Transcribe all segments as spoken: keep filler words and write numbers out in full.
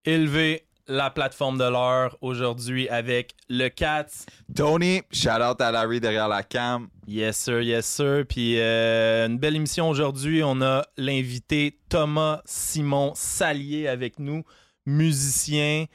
Élever la plateforme de l'heure aujourd'hui avec le Cats. Tony, shout out à Larry derrière la cam. Yes sir, yes sir. Puis euh, une belle émission aujourd'hui. On a l'invité Thomas Simon Salier avec nous, musicien,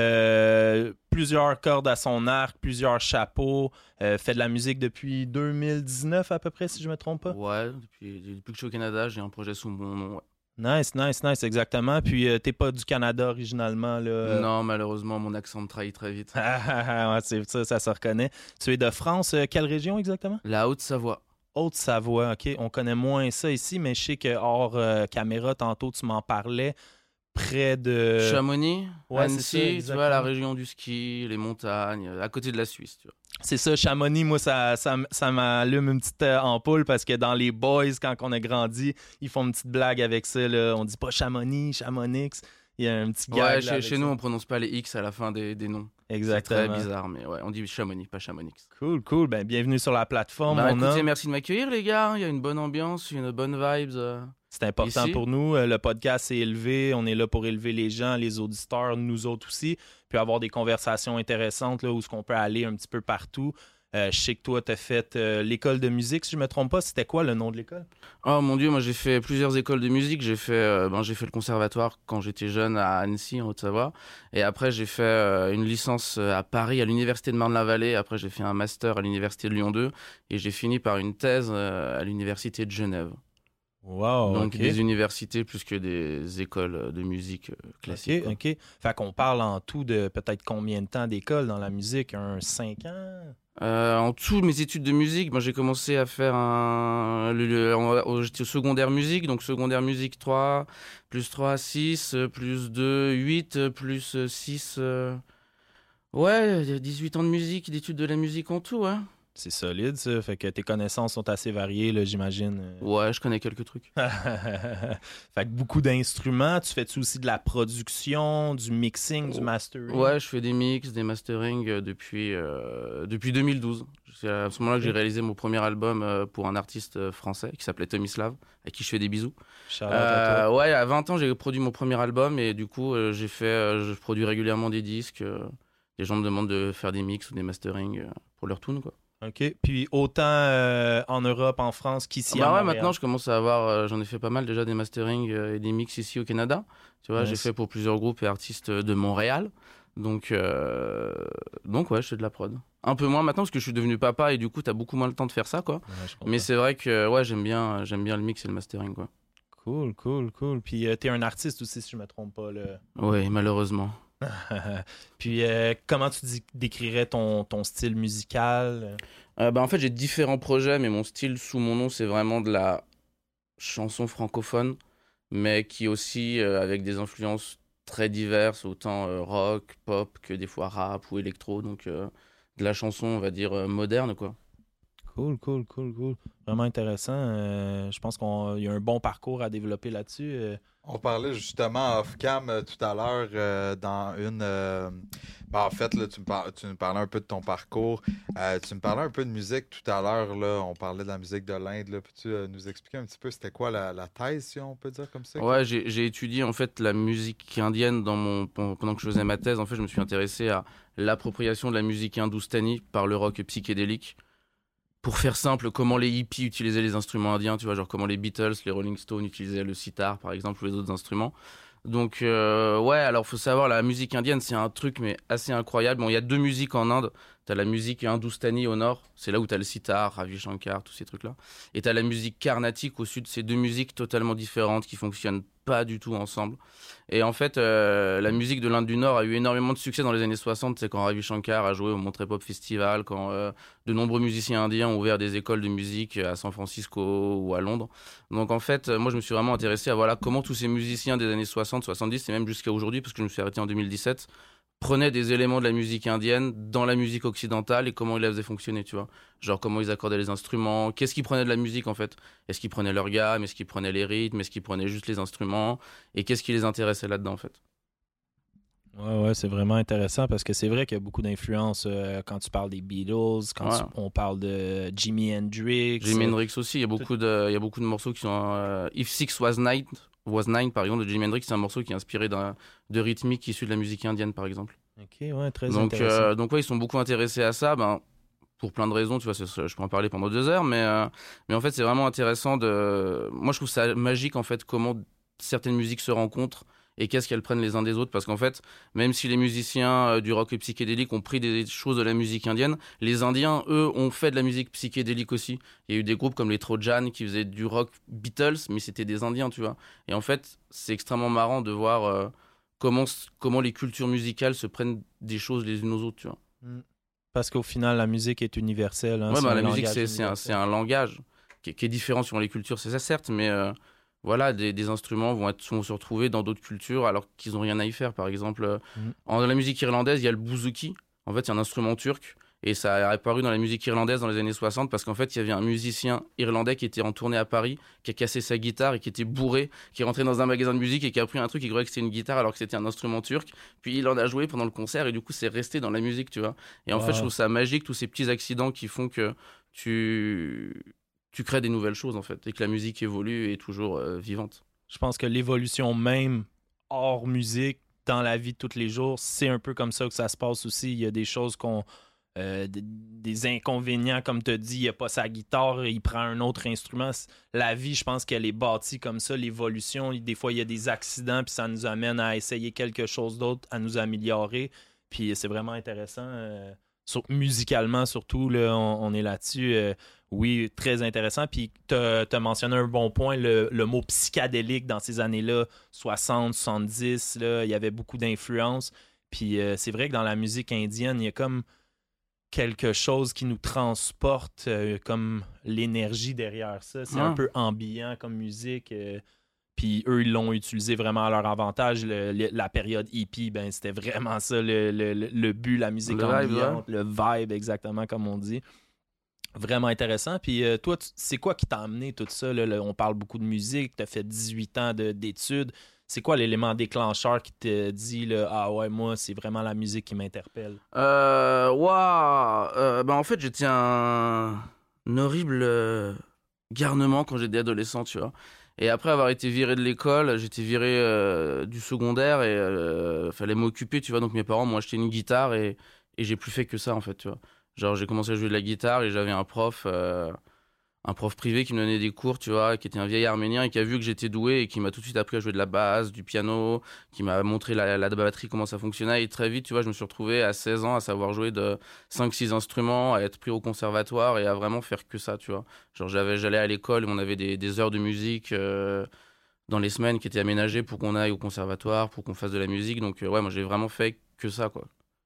euh, plusieurs cordes à son arc, plusieurs chapeaux, euh, fait de la musique depuis deux mille dix-neuf à peu près si je me trompe pas. Ouais, depuis, depuis que je suis au Canada, j'ai un projet sous mon nom. Ouais. Nice, nice, nice, exactement. Puis euh, t'es pas du Canada originalement là. Non, malheureusement, mon accent me trahit très vite. ouais, c'est ça, ça se reconnaît. Tu es de France, euh, quelle région exactement? La Haute-Savoie. Haute-Savoie, ok. On connaît moins ça ici, mais je sais que hors euh, caméra, tantôt tu m'en parlais, près de... Chamonix, ouais, Annecy, ça, tu vois, la région du ski, les montagnes, à côté de la Suisse, tu vois. C'est ça, Chamonix, moi, ça, ça, ça m'allume une petite euh, ampoule parce que dans les boys, quand on a grandi, ils font une petite blague avec ça. Là. On dit pas Chamonix, Chamonix. Il y a un petit gars. Ouais, chez, chez nous, on prononce pas les X à la fin des, des noms. Exactement. C'est très bizarre, mais ouais, on dit Chamonix, pas Chamonix. Cool, cool. Ben, bienvenue sur la plateforme. Bah, on écoutez, a... merci de m'accueillir, les gars. Il y a une bonne ambiance, une bonne vibes. Euh... C'est important Ici. pour nous. Le podcast est élevé. On est là pour élever les gens, les auditeurs, nous autres aussi. Puis avoir des conversations intéressantes là, où ce qu'on peut aller un petit peu partout. Euh, je sais que toi, tu as fait euh, l'école de musique, si je ne me trompe pas. C'était quoi le nom de l'école? Oh mon Dieu, moi j'ai fait plusieurs écoles de musique. J'ai fait, euh, ben, j'ai fait le conservatoire quand j'étais jeune à Annecy, en Haute-Savoie. Et après, j'ai fait euh, une licence à Paris, à l'université de Marne-la-Vallée. Après, j'ai fait un master à l'université de Lyon deux. Et j'ai fini par une thèse euh, à l'université de Genève. Wow, Donc okay. des universités plus que des écoles de musique euh, classiques. OK, OK. Fait qu'on parle en tout de peut-être combien de temps d'école dans la musique? Un cinq ans? Euh, en tout, mes études de musique, moi j'ai commencé à faire un... Le, le, en, j'étais au secondaire musique, donc secondaire musique trois, plus trois, six, plus deux, huit, plus six... Euh... Ouais, dix-huit ans de musique, d'études de la musique en tout, ouais. C'est solide, ça. Fait que tes connaissances sont assez variées, là, j'imagine. Ouais, je connais quelques trucs. Fait que beaucoup d'instruments. Tu fais-tu aussi de la production, du mixing, du mastering? Ouais, je fais des mix, des mastering euh, depuis, euh, depuis deux mille douze. C'est à ce moment-là que j'ai réalisé mon premier album euh, pour un artiste français qui s'appelait Tomislav, à qui je fais des bisous. Euh, ouais, à vingt ans, j'ai produit mon premier album et du coup, euh, j'ai fait, euh, je produis régulièrement des disques. Euh, les gens me demandent de faire des mix ou des mastering euh, pour leur tune, quoi. OK. Puis autant euh, en Europe, en France qu'ici bah à ouais, Montréal. maintenant, je commence à avoir... Euh, j'en ai fait pas mal déjà des mastering euh, et des mix ici au Canada. Tu vois, nice. J'ai fait pour plusieurs groupes et artistes de Montréal. Donc, euh... donc ouais, je fais de la prod. Un peu moins maintenant parce que je suis devenu papa et du coup, t'as beaucoup moins le temps de faire ça, quoi. Ouais, mais c'est vrai que ouais, j'aime bien, j'aime bien le mix et le mastering, quoi. Cool, cool, cool. Puis euh, t'es un artiste aussi, si je me trompe pas. Là. Oui, malheureusement. Puis euh, comment tu dis, décrirais ton, ton style musical? euh, bah, En fait, j'ai différents projets, mais mon style sous mon nom, c'est vraiment de la chanson francophone, mais qui aussi euh, avec des influences très diverses, autant euh, rock, pop que des fois rap ou électro, donc euh, de la chanson, on va dire, euh, moderne, quoi. Cool, cool, cool, cool. Vraiment intéressant. Euh, je pense qu'il y a un bon parcours à développer là-dessus. Euh... On parlait justement off-cam euh, tout à l'heure euh, dans une... Euh... Ben, en fait, là, tu, me par... tu nous parlais un peu de ton parcours. Euh, tu me parlais un peu de musique tout à l'heure. Là. On parlait de la musique de l'Inde. Là. Peux-tu euh, nous expliquer un petit peu c'était quoi la, la thèse, si on peut dire comme ça? Ouais, j'ai, j'ai étudié en fait la musique indienne dans mon... pendant que je faisais ma thèse. En fait, je me suis intéressé à l'appropriation de la musique hindoustanie par le rock psychédélique. Pour faire simple, comment les hippies utilisaient les instruments indiens, tu vois, genre comment les Beatles, les Rolling Stones utilisaient le sitar, par exemple, ou les autres instruments. Donc, euh, ouais, alors faut savoir, la musique indienne, c'est un truc, mais assez incroyable. Bon, il y a deux musiques en Inde. T'as la musique hindoustanie au nord, c'est là où t'as le sitar, Ravi Shankar, tous ces trucs-là. Et t'as la musique carnatique au sud, c'est deux musiques totalement différentes qui fonctionnent pas du tout ensemble. Et en fait, euh, la musique de l'Inde du Nord a eu énormément de succès dans les années soixante. C'est quand Ravi Shankar a joué au Monterey Pop Festival, quand euh, de nombreux musiciens indiens ont ouvert des écoles de musique à San Francisco ou à Londres. Donc en fait, moi je me suis vraiment intéressé à voilà comment tous ces musiciens des années soixante, soixante-dix et même jusqu'à aujourd'hui, parce que je me suis arrêté en deux mille dix-sept, prenaient des éléments de la musique indienne dans la musique occidentale et comment ils la faisaient fonctionner, tu vois. Genre comment ils accordaient les instruments, qu'est-ce qu'ils prenaient de la musique en fait. Est-ce qu'ils prenaient leur gamme, est-ce qu'ils prenaient les rythmes, est-ce qu'ils prenaient juste les instruments et qu'est-ce qui les intéressait là-dedans en fait. Ouais, ouais, c'est vraiment intéressant parce que c'est vrai qu'il y a beaucoup d'influence euh, quand tu parles des Beatles, quand ouais. tu, on parle de Jimi Hendrix. Jimi Hendrix aussi, il y a beaucoup de, il y a beaucoup de morceaux qui sont... Euh, If Six Was Night Was Nine, par exemple, de Jimi Hendrix, c'est un morceau qui est inspiré d'un, de rythmique issu de la musique indienne, par exemple. Ok, ouais, très Donc, intéressant. euh, donc ouais, ils sont beaucoup intéressés à ça, ben, pour plein de raisons, tu vois, c'est- je peux en parler pendant deux heures, mais, euh, mais en fait, c'est vraiment intéressant de... Moi, je trouve ça magique, en fait, comment certaines musiques se rencontrent et qu'est-ce qu'elles prennent les uns des autres, parce qu'en fait, même si les musiciens euh, du rock psychédélique ont pris des choses de la musique indienne, les Indiens, eux, ont fait de la musique psychédélique aussi. Il y a eu des groupes comme les Trojans qui faisaient du rock Beatles, mais c'était des Indiens, tu vois. Et en fait, c'est extrêmement marrant de voir euh, comment, comment les cultures musicales se prennent des choses les unes aux autres, tu vois. Mm. Parce qu'au final, la musique est universelle. Hein, Ouais, c'est bah, un la musique, langage c'est, c'est, un, c'est universel. un langage qui est, qui est différent selon les cultures, c'est ça, certes, mais euh, voilà, des, des instruments vont, être, vont se retrouver dans d'autres cultures alors qu'ils n'ont rien à y faire. Par exemple, euh, Mm. en dans la musique irlandaise, il y a le bouzouki. En fait, c'est un instrument turc. Et ça a apparu dans la musique irlandaise dans les années soixante parce qu'en fait, il y avait un musicien irlandais qui était en tournée à Paris, qui a cassé sa guitare et qui était bourré, qui est rentré dans un magasin de musique et qui a pris un truc, il croyait que c'était une guitare alors que c'était un instrument turc. Puis il en a joué pendant le concert et du coup, c'est resté dans la musique, tu vois. Et en Wow. fait, je trouve ça magique, tous ces petits accidents qui font que tu, tu crées des nouvelles choses, en fait, et que la musique évolue et est toujours euh, vivante. Je pense que l'évolution même hors musique, dans la vie de tous les jours, c'est un peu comme ça que ça se passe aussi. Il y a des choses qu'on... Euh, des, des inconvénients, comme tu as dit, il a pas sa guitare, il prend un autre instrument. La vie, je pense qu'elle est bâtie comme ça, l'évolution. Des fois, il y a des accidents, puis ça nous amène à essayer quelque chose d'autre, à nous améliorer. Puis c'est vraiment intéressant. Euh, sur, musicalement, surtout, là, on, on est là-dessus. Euh, oui, très intéressant. Puis tu as mentionné un bon point, le, le mot psychédélique dans ces années-là, soixante, soixante-dix, là, il y avait beaucoup d'influence. Puis euh, c'est vrai que dans la musique indienne, il y a comme quelque chose qui nous transporte, euh, comme l'énergie derrière ça. C'est Ouais. un peu ambiant comme musique. Euh, puis eux, ils l'ont utilisé vraiment à leur avantage. Le- le- la période hippie, ben, c'était vraiment ça le, le, le- le but, la musique Le vibe, ambiante, le vibe, exactement comme on dit. Vraiment intéressant. Puis euh, toi, tu- c'est quoi qui t'a amené tout ça? Là, là? On parle beaucoup de musique, tu as fait dix-huit ans de- d'études. C'est quoi l'élément déclencheur qui te dit, là, ah ouais, moi, c'est vraiment la musique qui m'interpelle? Euh, waouh, euh, bah en fait, j'étais un, un horrible euh, garnement quand j'étais adolescent, tu vois. Et après avoir été viré de l'école, j'étais viré euh, du secondaire et euh, fallait m'occuper, tu vois. Donc mes parents m'ont acheté une guitare et, et j'ai plus fait que ça, en fait, tu vois. Genre, j'ai commencé à jouer de la guitare et j'avais un prof, euh, un prof privé qui me donnait des cours, tu vois, qui était un vieil arménien et qui a vu que j'étais doué et qui m'a tout de suite appris à jouer de la basse, du piano, qui m'a montré la, la batterie, comment ça fonctionnait. Et très vite, tu vois, je me suis retrouvé à seize ans à savoir jouer de cinq six instruments, à être pris au conservatoire et à vraiment faire que ça, tu vois. Genre, j'avais, j'allais à l'école, on avait des, des heures de musique euh, dans les semaines qui étaient aménagées pour qu'on aille au conservatoire, pour qu'on fasse de la musique. Donc, euh, ouais, moi, j'ai vraiment fait que ça, quoi.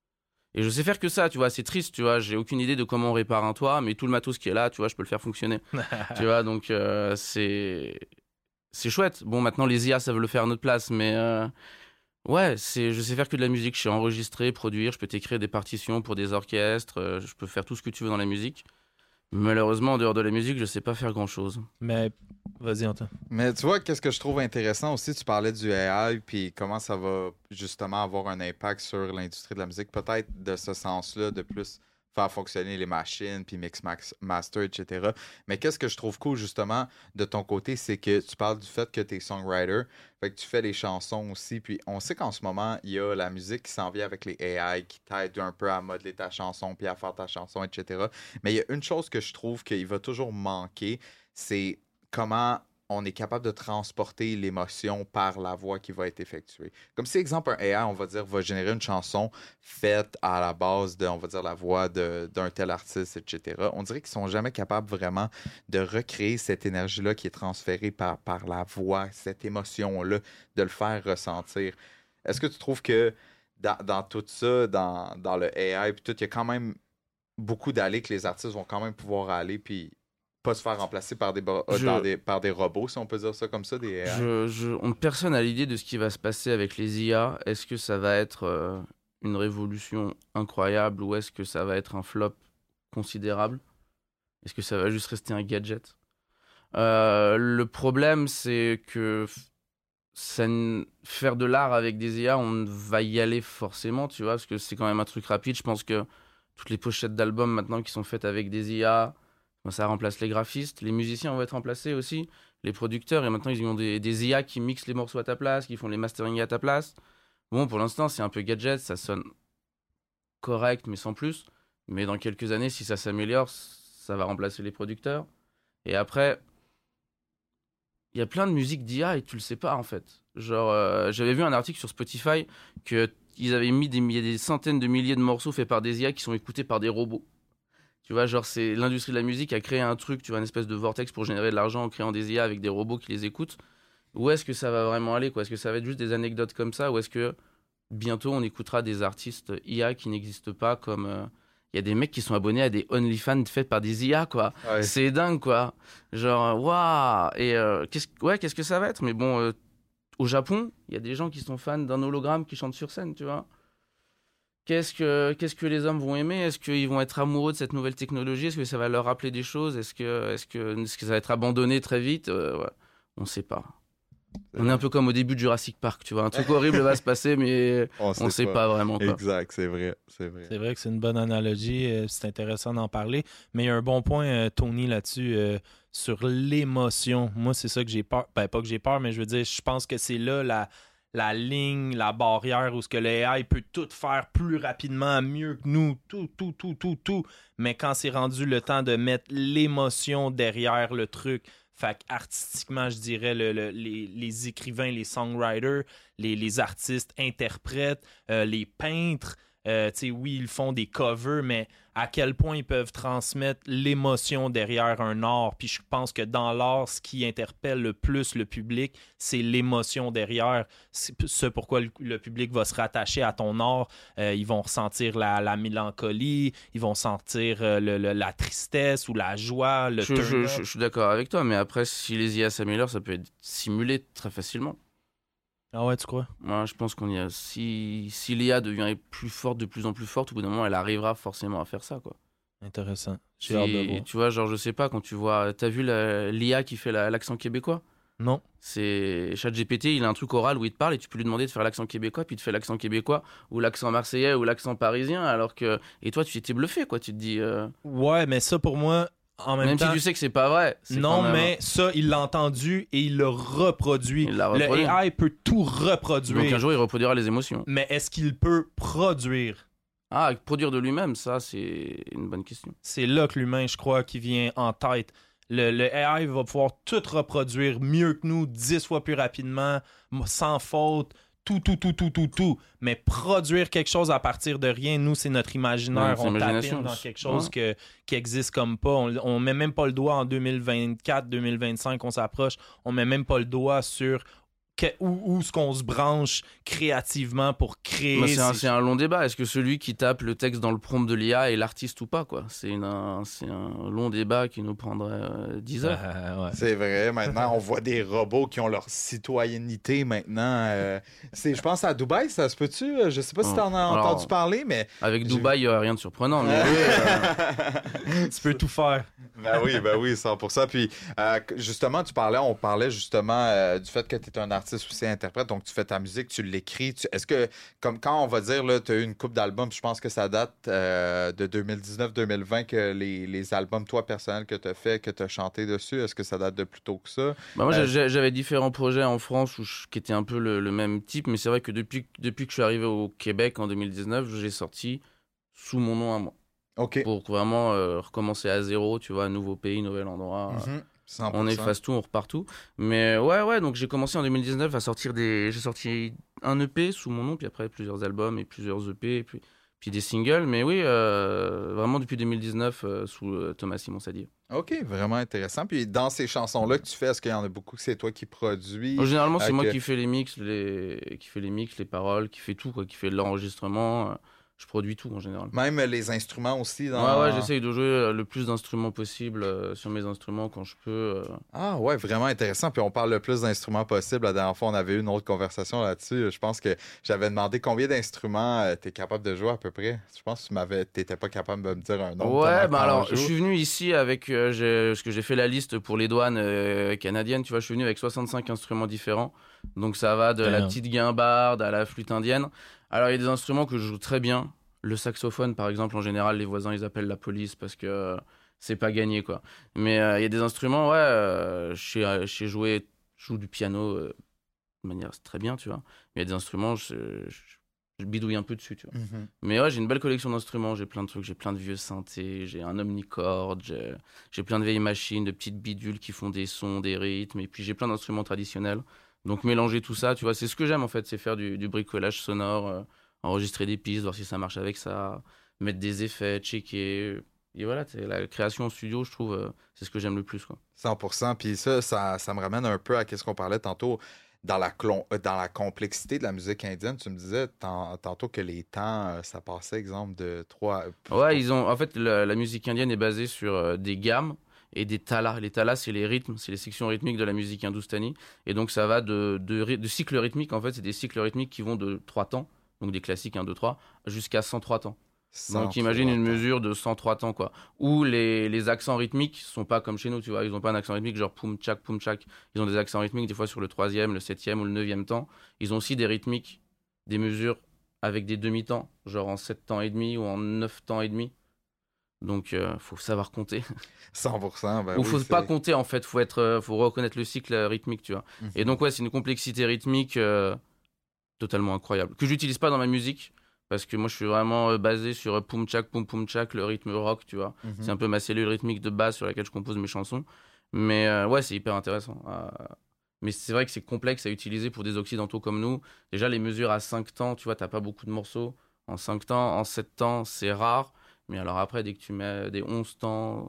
Et je sais faire que ça, tu vois, c'est triste, tu vois, j'ai aucune idée de comment on répare un toit, mais tout le matos qui est là, tu vois, je peux le faire fonctionner. Tu vois, donc euh, c'est c'est chouette. Bon, maintenant les I A savent le faire à notre place, mais euh, ouais, c'est je sais faire que de la musique, je sais enregistrer, produire, je peux t'écrire des partitions pour des orchestres, euh, je peux faire tout ce que tu veux dans la musique. Malheureusement, en dehors de la musique, je sais pas faire grand-chose. Mais vas-y, Antoine. Mais tu vois, qu'est-ce que je trouve intéressant aussi, tu parlais du A I, puis comment ça va justement avoir un impact sur l'industrie de la musique, peut-être de ce sens-là, de plus faire fonctionner les machines, puis mix, max, master, et cetera. Mais qu'est-ce que je trouve cool, justement, de ton côté, c'est que tu parles du fait que tu es songwriter, fait que tu fais les chansons aussi, puis on sait qu'en ce moment, il y a la musique qui s'en vient avec les A I, qui t'aide un peu à modeler ta chanson, puis à faire ta chanson, et cetera. Mais il y a une chose que je trouve qu'il va toujours manquer, c'est comment on est capable de transporter l'émotion par la voix qui va être effectuée. Comme si, exemple, un A I, on va dire, va générer une chanson faite à la base de, on va dire, la voix de, d'un tel artiste, et cetera. On dirait qu'ils sont jamais capables vraiment de recréer cette énergie-là qui est transférée par, par la voix, cette émotion-là, de le faire ressentir. Est-ce que tu trouves que dans, dans tout ça, dans, dans le A I, puis tout, il y a quand même beaucoup d'allées que les artistes vont quand même pouvoir aller, puis pas se faire remplacer par des, bo- Je- dans des, par des robots, si on peut dire ça comme ça, des A I. Je, je, on, personne n'a l'idée de ce qui va se passer avec les I A. Est-ce que ça va être euh, une révolution incroyable ou est-ce que ça va être un flop considérable? Est-ce que ça va juste rester un gadget? Euh, le problème, c'est que f- ça n- faire de l'art avec des I A, on va y aller forcément, tu vois, parce que c'est quand même un truc rapide. Je pense que toutes les pochettes d'albums maintenant qui sont faites avec des I A, ben, ça remplace les graphistes. Les musiciens vont être remplacés aussi. les producteurs, et maintenant, ils ont des, des I A qui mixent les morceaux à ta place, qui font les masterings à ta place. Bon, pour l'instant, c'est un peu gadget, ça sonne correct, mais sans plus. Mais dans quelques années, si ça s'améliore, ça va remplacer les producteurs. Et après, il y a plein de musiques d'I A et tu le sais pas, en fait. Genre, euh, j'avais vu un article sur Spotify qu'ils avaient mis des, des centaines de milliers de morceaux faits par des I A qui sont écoutés par des robots. Tu vois, genre, c'est l'industrie de la musique a créé un truc, tu vois, une espèce de vortex pour générer de l'argent en créant des I A avec des robots qui les écoutent. Où est-ce que ça va vraiment aller, quoi? Est-ce que ça va être juste des anecdotes comme ça, ou est-ce que bientôt on écoutera des artistes I A qui n'existent pas, comme... Il euh, y a des mecs qui sont abonnés à des OnlyFans faits par des I A, quoi. Ouais. C'est dingue, quoi. Genre, waouh. Et euh, qu'est-ce, ouais, qu'est-ce que ça va être? Mais bon, euh, au Japon, il y a des gens qui sont fans d'un hologramme qui chante sur scène, tu vois. Qu'est-ce que, qu'est-ce que les hommes vont aimer? Est-ce qu'ils vont être amoureux de cette nouvelle technologie? Est-ce que ça va leur rappeler des choses? Est-ce que, est-ce que, est-ce que ça va être abandonné très vite? euh, ouais. On ne sait pas. C'est on est un peu comme au début de Jurassic Park, tu vois. Un truc horrible va se passer, mais on ne sait, sait pas. pas vraiment. Quoi. Exact, c'est vrai, c'est vrai. C'est vrai que c'est une bonne analogie. C'est intéressant d'en parler. Mais il y a un bon point, Tony, là-dessus, euh, sur l'émotion. Moi, c'est ça que j'ai peur. Ben, pas que j'ai peur, mais je veux dire, je pense que c'est là la... la ligne, la barrière où ce que le A I peut tout faire plus rapidement, mieux que nous, tout, tout, tout, tout, tout. Mais quand c'est rendu le temps de mettre l'émotion derrière le truc, fait artistiquement, je dirais, le, le, les, les écrivains, les songwriters, les, les artistes, interprètes, euh, les peintres, euh, tu sais, oui, ils font des covers, mais à quel point ils peuvent transmettre l'émotion derrière un art. Puis je pense que dans l'art, ce qui interpelle le plus le public, c'est l'émotion derrière. C'est ce pourquoi le, le public va se rattacher à ton art. Euh, ils vont ressentir la, la mélancolie, ils vont sentir euh, le, le, la tristesse ou la joie, le je, je, je, je suis d'accord avec toi, mais après, si les I A s'améliorent, ça peut être simulé très facilement. Ah ouais, tu crois? Moi, je pense qu'on y a. Si, si l'I A devient plus forte, de plus en plus forte, au bout d'un moment, elle arrivera forcément à faire ça, quoi. Intéressant. J'ai si, hâte de voir. Tu vois, genre, je sais pas, quand tu vois. T'as vu la, l'I A qui fait la, l'accent québécois? Non. C'est ChatGPT, il a un truc oral où il te parle et tu peux lui demander de faire l'accent québécois, puis il te fait l'accent québécois ou l'accent marseillais ou l'accent parisien, alors que. Et toi, tu t'es bluffé, quoi. Tu te dis. Euh... Ouais, mais ça, pour moi. En même, même temps, si tu sais que c'est pas vrai. C'est non, même... mais ça, il l'a entendu et il l'a reproduit. Il l'a reproduit. Le A I peut tout reproduire. Donc un jour, il reproduira les émotions. Mais est-ce qu'il peut produire? Ah, produire de lui-même, ça, c'est une bonne question. C'est là que l'humain, je crois, qui vient en tête. Le, le A I va pouvoir tout reproduire mieux que nous, dix fois plus rapidement, sans faute. Tout, tout, tout, tout, tout, tout. Mais produire quelque chose à partir de rien, nous, c'est notre imaginaire. Ouais, on tapine dans quelque chose ouais. que, qui existe comme pas. On, on met même pas le doigt en deux mille vingt-quatre, deux mille vingt-cinq, on s'approche. On met même pas le doigt sur que, où, où est-ce qu'on se branche créativement pour créer. Bah c'est, un, c'est un long débat. Est-ce que celui qui tape le texte dans le prompt de l'I A est l'artiste ou pas, quoi? C'est, une, un, c'est un long débat qui nous prendrait euh, dix heures. Euh, ouais. C'est vrai. Maintenant, on voit des robots qui ont leur citoyenneté maintenant. Euh, c'est, je pense à Dubaï, ça se peut-tu? Je sais pas si tu en as Alors, entendu parler, mais... Avec Dubaï, il n'y a rien de surprenant. Mais oui, euh... tu peux tout faire. Ben oui, ben oui, cent pour cent. Puis, euh, justement, tu parlais, on parlait justement euh, du fait que tu es un artiste aussi interprète, donc tu fais ta musique, tu l'écris. Tu... Est-ce que, comme quand on va dire, tu as eu une couple d'albums, je pense que ça date euh, de deux mille dix-neuf deux mille vingt, que les, les albums, toi, personnels, que tu as fait, que tu as chanté dessus, est-ce que ça date de plus tôt que ça? Bah moi, euh... j'avais différents projets en France où je, qui étaient un peu le, le même type, mais c'est vrai que depuis, depuis que je suis arrivé au Québec en deux mille dix-neuf, j'ai sorti sous mon nom à moi. Okay. Pour vraiment euh, recommencer à zéro, tu vois, nouveau pays, nouvel endroit. Mm-hmm. cent pour cent. On efface tout, on repart tout. Mais ouais, ouais, donc j'ai commencé en deux mille dix-neuf à sortir des... J'ai sorti un E P sous mon nom, puis après plusieurs albums et plusieurs E P, et puis, puis des singles. Mais oui, euh, vraiment depuis deux mille dix-neuf, euh, sous euh, Thomas Simon Sadier. OK, vraiment intéressant. Puis dans ces chansons-là que tu fais, est-ce qu'il y en a beaucoup que c'est toi qui produis? Euh, généralement, c'est euh, moi que... qui fais les mix, les... qui fait les mix, les paroles, qui fait tout, quoi, qui fait l'enregistrement. Euh... Je produis tout en général. Même les instruments aussi? Dans... Ouais, ouais, j'essaye de jouer le plus d'instruments possible euh, sur mes instruments quand je peux. Euh... Ah ouais, vraiment intéressant. Puis on parle le plus d'instruments possible. La dernière fois, on avait eu une autre conversation là-dessus. Je pense que j'avais demandé combien d'instruments euh, tu es capable de jouer à peu près. Je pense que tu m'avais... t'étais pas capable de me dire un nombre. Ouais, ben alors, je suis venu ici avec... Euh, j'ai... Parce que j'ai fait la liste pour les douanes euh, canadiennes. Tu vois, je suis venu avec soixante-cinq instruments différents. Donc ça va de Damn. la petite guimbarde à la flûte indienne. Alors, il y a des instruments que je joue très bien. Le saxophone, par exemple, en général, les voisins, ils appellent la police parce que c'est pas gagné, quoi. Mais il euh, y a des instruments, ouais, euh, je sais, euh, je sais jouer, je joue du piano euh, de manière très bien, tu vois. Mais il y a des instruments, je, je, je bidouille un peu dessus, tu vois. Mhm. Mais ouais, j'ai une belle collection d'instruments, j'ai plein de trucs, j'ai plein de vieux synthés, j'ai un omnichord, j'ai, j'ai plein de vieilles machines, de petites bidules qui font des sons, des rythmes, et puis j'ai plein d'instruments traditionnels. Donc mélanger tout ça, tu vois, c'est ce que j'aime en fait, c'est faire du, du bricolage sonore, euh, enregistrer des pistes, voir si ça marche avec ça, mettre des effets, checker. Et voilà, c'est la création en studio, je trouve, euh, c'est ce que j'aime le plus, quoi. cent pour cent. Puis ça, ça, ça me ramène un peu à ce qu'on parlait tantôt dans la, clon- euh, dans la complexité de la musique indienne. Tu me disais tan- tantôt que les temps, euh, ça passait, exemple, de trois. Ouais, ils ont. En fait, la, la musique indienne est basée sur euh, des gammes et des talas. Les talas, c'est les rythmes, c'est les sections rythmiques de la musique hindoustanie. Et donc, ça va de, de, ry- de cycles rythmiques. En fait, c'est des cycles rythmiques qui vont de trois temps, donc des classiques un, deux, trois, jusqu'à cent trois temps. Donc, imagine une mesure de cent trois temps, quoi. Où les, les accents rythmiques sont pas comme chez nous, tu vois. Ils ont pas un accent rythmique genre poum tchak, poum tchak. Ils ont des accents rythmiques des fois sur le troisième, le septième ou le neuvième temps. Ils ont aussi des rythmiques, des mesures avec des demi-temps, genre en sept temps et demi ou en neuf temps et demi. Donc, il euh, faut savoir compter. cent pour cent. Ben Ou oui, faut c'est... pas compter, en fait. Faut, être, euh, faut reconnaître le cycle rythmique, tu vois. Mhm. Et donc, ouais, c'est une complexité rythmique euh, totalement incroyable. Que j'utilise pas dans ma musique. Parce que moi, je suis vraiment euh, basé sur euh, poum tchak, poum poum tchak, le rythme rock, tu vois. Mhm. C'est un peu ma cellule rythmique de base sur laquelle je compose mes chansons. Mais euh, ouais, c'est hyper intéressant. Euh, mais c'est vrai que c'est complexe à utiliser pour des occidentaux comme nous. Déjà, les mesures à cinq temps, tu vois, t'as pas beaucoup de morceaux. En cinq temps, en sept temps, c'est rare. Mais alors après, dès que tu mets des onze temps,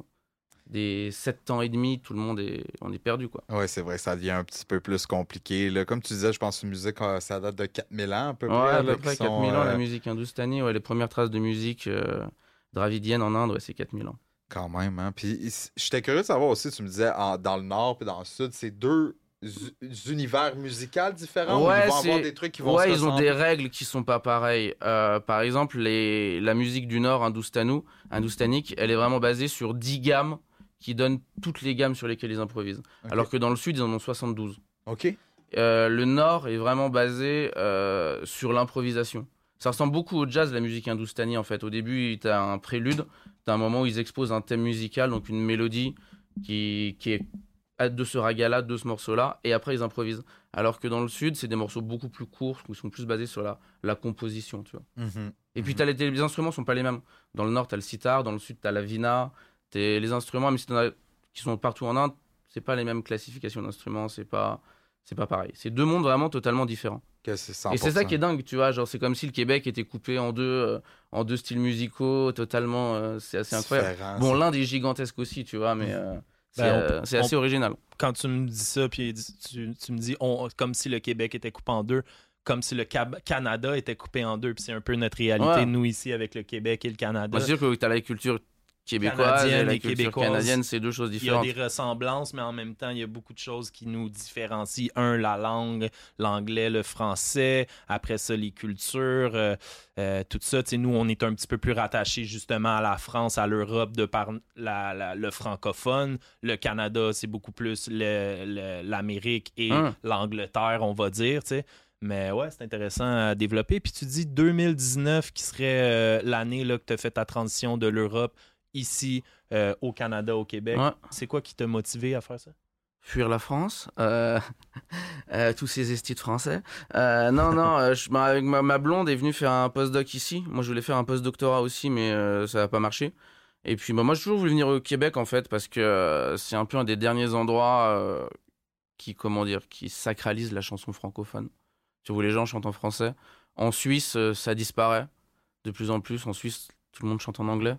des sept temps et demi, tout le monde est, on est perdu, quoi. Oui, c'est vrai, ça devient un petit peu plus compliqué. Là. Comme tu disais, je pense que la musique, euh, ça date de quatre mille ans à peu Ouais, près. à là, peu qui près sont, quatre mille ans, la euh, musique hindoustanie. Ouais, les premières traces de musique euh, dravidienne en Inde, ouais, c'est quatre mille ans. Quand même, hein. Puis is- j'étais curieux de savoir aussi, tu me disais, en- dans le nord et dans le sud, c'est deux u- univers musicaux différents ou ils Ouais, vont avoir c'est... des trucs qui vont ouais, se ils ont des ressembler? règles qui sont pas pareilles. Euh, par exemple, les... la musique du Nord, hindoustanou, hindoustanique, elle est vraiment basée sur dix gammes qui donnent toutes les gammes sur lesquelles ils improvisent. Ok. Alors que dans le Sud, ils en ont soixante-douze. OK. Euh, le Nord est vraiment basé euh, sur l'improvisation. Ça ressemble beaucoup au jazz, la musique hindoustanie, en fait. Au début, tu as un prélude, tu as un moment où ils exposent un thème musical, donc une mélodie qui, qui est de ce raga-là, de ce morceau-là, et après, ils improvisent. Alors que dans le Sud, c'est des morceaux beaucoup plus courts, qui sont plus basés sur la, la composition, tu vois. Mhm. Et puis, Mhm. t'as les, les instruments sont pas les mêmes. Dans le Nord, tu as le sitar, dans le Sud, tu as la vina. T'es- les instruments, même si t'en as qui sont partout en Inde, c'est pas les mêmes classifications d'instruments, c'est pas, c'est pas pareil. C'est deux mondes vraiment totalement différents. Que c'est Et c'est ça qui est cent pour cent. dingue, tu vois. Genre, c'est comme si le Québec était coupé en deux, euh, en deux styles musicaux, totalement. euh, c'est assez incroyable. Différent, Bon, c'est- l'Inde est gigantesque aussi, tu vois, mais euh, c'est Ben, on- euh, c'est on- assez original. Quand tu me dis ça, puis tu, tu me dis on, comme si le Québec était coupé en deux, comme si le Cab- Canada était coupé en deux, puis c'est un peu notre réalité, Ouais. nous, ici, avec le Québec et le Canada. Moi, c'est sûr que tu as la culture québécoise Canadienne et la et culture québécoise. canadienne, c'est deux choses Il y a différentes. des ressemblances, mais en même temps, il y a beaucoup de choses qui nous différencient. Un, la langue, l'anglais, le français. Après ça, les cultures, euh, euh, tout ça. Tu sais, nous, on est un petit peu plus rattachés justement à la France, à l'Europe, de par la, la- le francophone. Le Canada, c'est beaucoup plus le- le- l'Amérique et Hum. l'Angleterre, on va dire, tu sais. Mais ouais, c'est intéressant à développer. Puis tu dis deux mille dix-neuf qui serait euh, l'année là, que tu as fait ta transition de l'Europe ici euh, au Canada, au Québec. Ouais. C'est quoi qui t'a motivé à faire ça? Fuir la France, euh, euh, tous ces estis de français. Euh, non, non, euh, je, bah, avec ma, ma blonde est venue faire un postdoc ici. Moi, je voulais faire un postdoctorat aussi, mais euh, ça n'a pas marché. Et puis, bah, moi, j'ai toujours voulu venir au Québec, en fait, parce que euh, c'est un peu un des derniers endroits euh, qui, comment dire, qui sacralise la chanson francophone. Tu vois, où les gens chantent en français. En Suisse, euh, ça disparaît de plus en plus. En Suisse, tout le monde chante en anglais.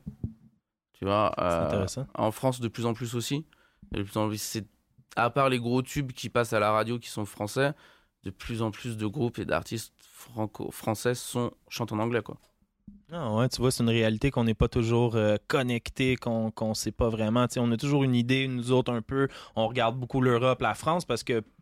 Tu vois, C'est euh, intéressant. en France, de plus en plus aussi. Et de plus en plus, c'est à part les gros tubes qui passent à la radio qui sont français, de plus en plus de groupes et d'artistes franco-français sont, chantent en anglais, quoi. Ah ouais, tu vois, c'est une réalité qu'on n'est pas toujours euh, connecté, qu'on qu'on sait pas vraiment. Tu sais, on a toujours une idée, nous autres, un peu. On regarde beaucoup l'Europe, la France, parce que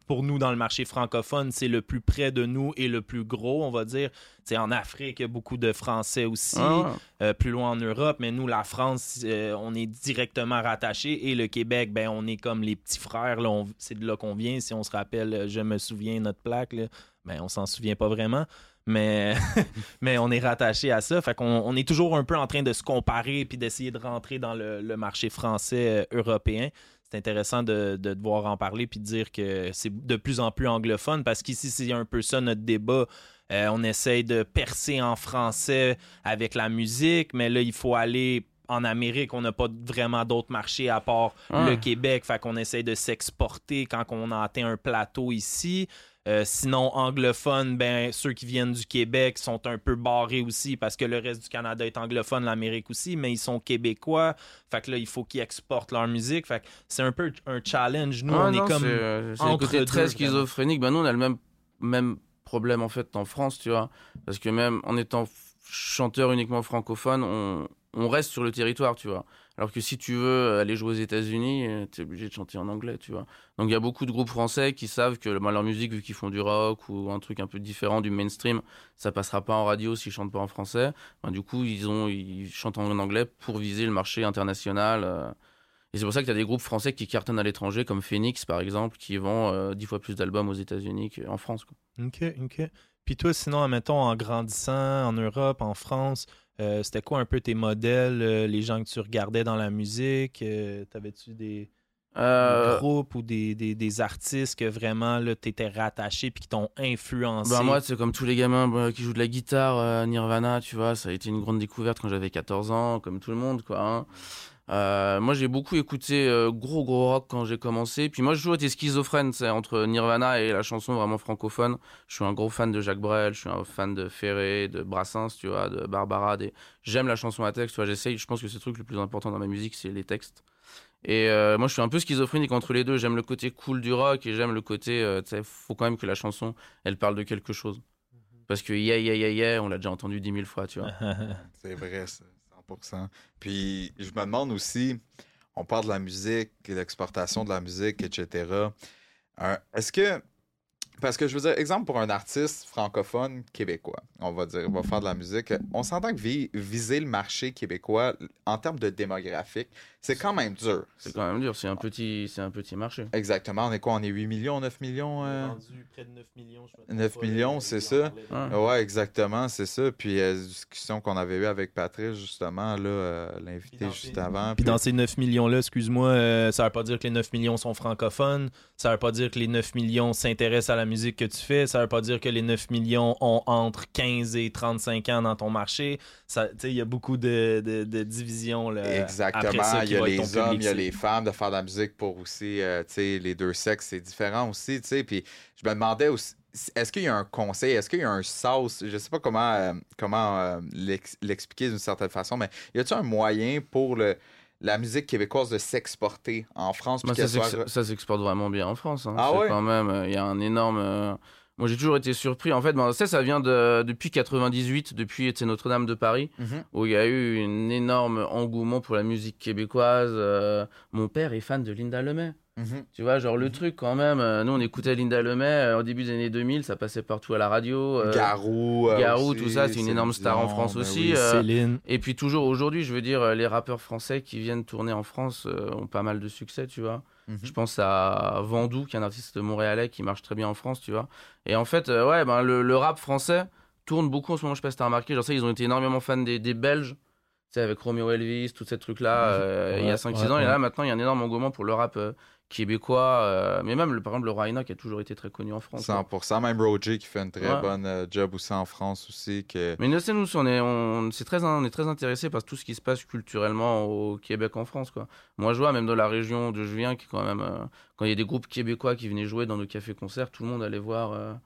pour nous, dans le marché francophone, c'est le plus près de nous et le plus gros, on va dire. T'sais, en Afrique, il y a beaucoup de Français aussi, Ah. euh, plus loin en Europe, mais nous, la France, euh, on est directement rattaché, et le Québec, ben, on est comme les petits frères, là, on- c'est de là qu'on vient. Si on se rappelle, euh, je me souviens, notre plaque, là, ben, on s'en souvient pas vraiment, mais, mais on est rattaché à ça. Fait qu'on on est toujours un peu en train de se comparer puis d'essayer de rentrer dans le, le marché français euh, européen. C'est intéressant de, de devoir en parler puis de dire que c'est de plus en plus anglophone, parce qu'ici, c'est un peu ça notre débat. Euh, on essaye de percer en français avec la musique, mais là, il faut aller en Amérique. On n'a pas vraiment d'autres marchés à part Ouais. le Québec. Fait qu'on essaye de s'exporter quand on a atteint un plateau ici. Euh, sinon, anglophone, ben, ceux qui viennent du Québec sont un peu barrés aussi, parce que le reste du Canada est anglophone, l'Amérique aussi, mais ils sont québécois. Fait que là, il faut qu'ils exportent leur musique. Fait que c'est un peu un challenge. Nous, Ouais, on non, est comme c'est, euh, c'est le entre côté deux, très vraiment. schizophrénique. Ben, nous, on a le même, même problème en fait en France, tu vois. Parce que même en étant f- chanteur uniquement francophone, on, on reste sur le territoire, tu vois. Alors que si tu veux aller jouer aux États-Unis, tu es obligé de chanter en anglais, tu vois. Donc il y a beaucoup de groupes français qui savent que ben, leur musique, vu qu'ils font du rock ou un truc un peu différent du mainstream, ça passera pas en radio s'ils chantent pas en français. Ben, du coup, ils, ont, ils chantent en anglais pour viser le marché international. euh. Et c'est pour ça qu'il y a des groupes français qui cartonnent à l'étranger, comme Phoenix par exemple, qui vend euh, dix fois plus d'albums aux États-Unis qu'en France, quoi. OK, OK. Puis toi, sinon, admettons, en grandissant en Europe, en France, euh, c'était quoi un peu tes modèles, euh, les gens que tu regardais dans la musique? Euh, t'avais-tu des, des Euh, groupes ou des, des, des artistes que vraiment, là, t'étais rattaché puis qui t'ont influencé? Ben moi, c'est comme tous les gamins bah, qui jouent de la guitare, euh, Nirvana, tu vois, ça a été une grande découverte quand j'avais quatorze ans, comme tout le monde, quoi. Hein. Euh, moi, j'ai beaucoup écouté euh, gros gros rock quand j'ai commencé. Puis moi, j'ai toujours été schizophrène, c'est entre Nirvana et la chanson vraiment francophone. Je suis un gros fan de Jacques Brel, je suis un fan de Ferré, de Brassens, tu vois, de Barbara. Des... J'aime la chanson à texte, tu vois, j'essaye. Je pense que c'est le truc le plus important dans ma musique, c'est les textes. Et euh, moi, je suis un peu schizophrénique entre les deux. J'aime le côté cool du rock et j'aime le côté, euh, tu sais, faut quand même que la chanson, elle parle de quelque chose. Parce que yeah, yeah, yeah, yeah, on l'a déjà entendu dix mille fois, tu vois. C'est vrai, ça, cent pour cent. Puis je me demande aussi, on parle de la musique, l'exportation de la musique, et cetera. Euh, est-ce que, parce que je veux dire, exemple pour un artiste francophone québécois, on va dire, va faire de la musique, on s'entend que vi- viser le marché québécois en termes de démographique, c'est quand même dur. C'est quand même dur, c'est un petit, c'est un petit marché. Exactement, on est quoi? On est huit millions, neuf millions? On a euh? vendu près de neuf millions, je me trompe neuf pas, millions, là, c'est il en ça? parlait. Ouais. Ouais, exactement, c'est ça. Puis, euh, discussion qu'on avait eue avec Patrice, justement, là, euh, Puis l'invité dans juste ces- avant. Puis dans ces neuf millions-là, excuse-moi, euh, ça veut pas dire que les neuf millions sont francophones, ça veut pas dire que les neuf millions s'intéressent à la musique que tu fais, ça veut pas dire que les neuf millions ont entre quinze et trente-cinq ans dans ton marché. Ça, tu sais, il y a beaucoup de, de, de divisions, là, après Exactement, ça, il qui y a va être ton les hommes, public il y a cible. les femmes, de faire de la musique pour aussi, euh, tu sais, les deux sexes, c'est différent aussi, tu sais. Puis je me demandais aussi, est-ce qu'il y a un conseil, est-ce qu'il y a un sauce, je sais pas comment, euh, comment euh, l'ex- l'expliquer d'une certaine façon, mais y a-t-il un moyen pour le, la musique québécoise de s'exporter en France? Puis Bah, ça, qu'elle s'ex- soit... ça s'exporte vraiment bien en France. Hein. Ah C'est ouais? quand même, il y a un énorme. euh, Moi, j'ai toujours été surpris. En fait, ben, ça, ça vient de depuis quatre-vingt-dix-huit, depuis tu sais, Notre-Dame de Paris, Mhm. où il y a eu un énorme engouement pour la musique québécoise. Euh, Mon père est fan de Linda Lemay. Mhm. Tu vois, genre le Mhm. truc quand même. euh, Nous, on écoutait Linda Lemay euh, au début des années deux mille, ça passait partout à la radio. euh, Garou, euh, Garou, aussi, tout ça, c'est une Céline énorme star en Dion, France ben aussi. oui. euh, Céline. Et puis toujours aujourd'hui, je veux dire, euh, les rappeurs français qui viennent tourner en France euh, ont pas mal de succès, tu vois. Mhm. Je pense à Vandou, qui est un artiste montréalais qui marche très bien en France, tu vois. Et en fait, euh, ouais, ben, le, le rap français tourne beaucoup en ce moment, je sais pas si t'as remarqué. Genre ça, ils ont été énormément fans des, des Belges, tu sais, avec Romeo Elvis, tous ces trucs-là, euh, il y a Ouais, cinq six ouais, ans. Et ouais. là, maintenant, il y a un énorme engouement pour le rap euh, québécois. euh, mais même, le, par exemple, le Roy Ina, qui a toujours été très connu en France. cent pour cent. Même Roger qui fait une très Ouais. bonne euh, job aussi en France aussi. Que... Mais nous, c'est nous, on est, on, c'est très, on est très intéressés par tout ce qui se passe culturellement au Québec, en France, quoi. Moi, je vois, même dans la région d'où je viens, qui quand même, euh, quand il y a des groupes québécois qui venaient jouer dans nos cafés-concerts, tout le monde allait voir, euh,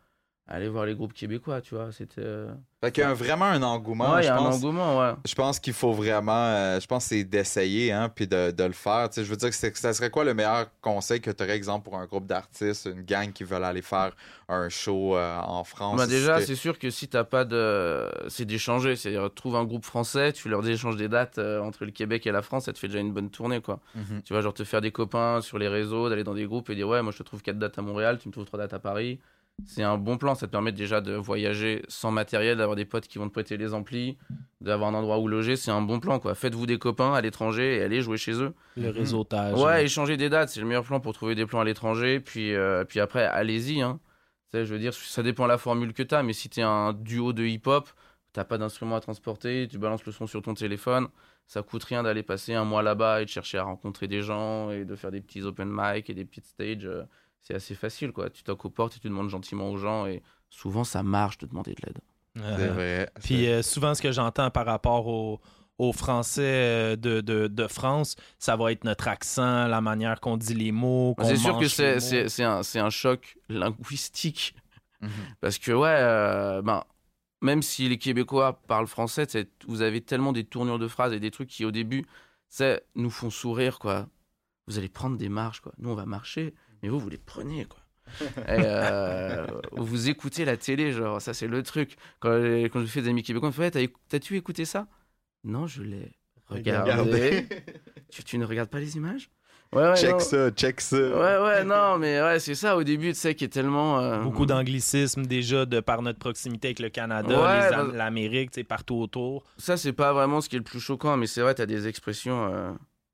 allez voir les groupes québécois, tu vois. C'était. Euh... Fait qu'il y a un- vraiment un engouement. Ouais, il y je a un pense. engouement, ouais. Je pense qu'il faut vraiment, euh, je pense que c'est d'essayer, hein, puis de, de le faire. Tu sais, je veux dire, que c'est- ça serait quoi le meilleur conseil que tu aurais, exemple, pour un groupe d'artistes, une gang qui veulent aller faire un show euh, en France? Bah déjà, Si c'est sûr que si t'as pas de. C'est d'échanger. C'est-à-dire, trouve un groupe français, tu leur dis échange des dates euh, entre le Québec et la France, ça te fait déjà une bonne tournée, quoi. Mhm. Tu vois, genre te faire des copains sur les réseaux, d'aller dans des groupes et dire ouais, moi je te trouve quatre dates à Montréal, tu me trouves trois dates à Paris. C'est un bon plan, ça te permet déjà de voyager sans matériel, d'avoir des potes qui vont te prêter les amplis, d'avoir un endroit où loger, c'est un bon plan, quoi. Faites-vous des copains à l'étranger et allez jouer chez eux. Le réseautage. Ouais, hein. échanger des dates, c'est le meilleur plan pour trouver des plans à l'étranger. Puis, euh, puis après, allez-y. Hein. Tu sais, je veux dire, ça dépend de la formule que t'as, mais si t'es un duo de hip-hop, t'as pas d'instrument à transporter, tu balances le son sur ton téléphone, ça coûte rien d'aller passer un mois là-bas et de chercher à rencontrer des gens et de faire des petits open mic et des petites stages. euh, C'est assez facile, quoi. Tu toques aux portes et tu demandes gentiment aux gens et souvent ça marche de demander de l'aide. C'est Euh, vrai. Puis c'est- euh, souvent, ce que j'entends par rapport aux, aux Français euh, de, de, de France, ça va être notre accent, la manière qu'on dit les mots, qu'on C'est sûr que mange c'est, les c'est, mots. c'est, un, c'est un choc linguistique. Mhm. Parce que, ouais, euh, ben, même si les Québécois parlent français, tu sais, vous avez tellement des tournures de phrases et des trucs qui, au début, tu sais, nous font sourire, quoi. Vous allez prendre des marches, quoi. Nous, on va marcher, mais vous, vous les prenez, quoi. Et, euh, vous écoutez la télé, genre, ça, c'est le truc. Quand, quand je fais des amis québécois, on me fait ouais, t'as, éc- t'as-tu écouté ça? Non, je l'ai regardé. Regardez. tu, tu ne regardes pas les images? Ouais, ouais, Check non. ça, check ça. Ouais, ouais, non, mais ouais, c'est ça, au début, tu sais, qui est tellement... euh, Beaucoup d'anglicismes déjà de par notre proximité avec le Canada, Ouais, les Am- bah- l'Amérique, tu sais, partout autour. Ça, c'est pas vraiment ce qui est le plus choquant, mais c'est vrai, t'as des expressions. euh,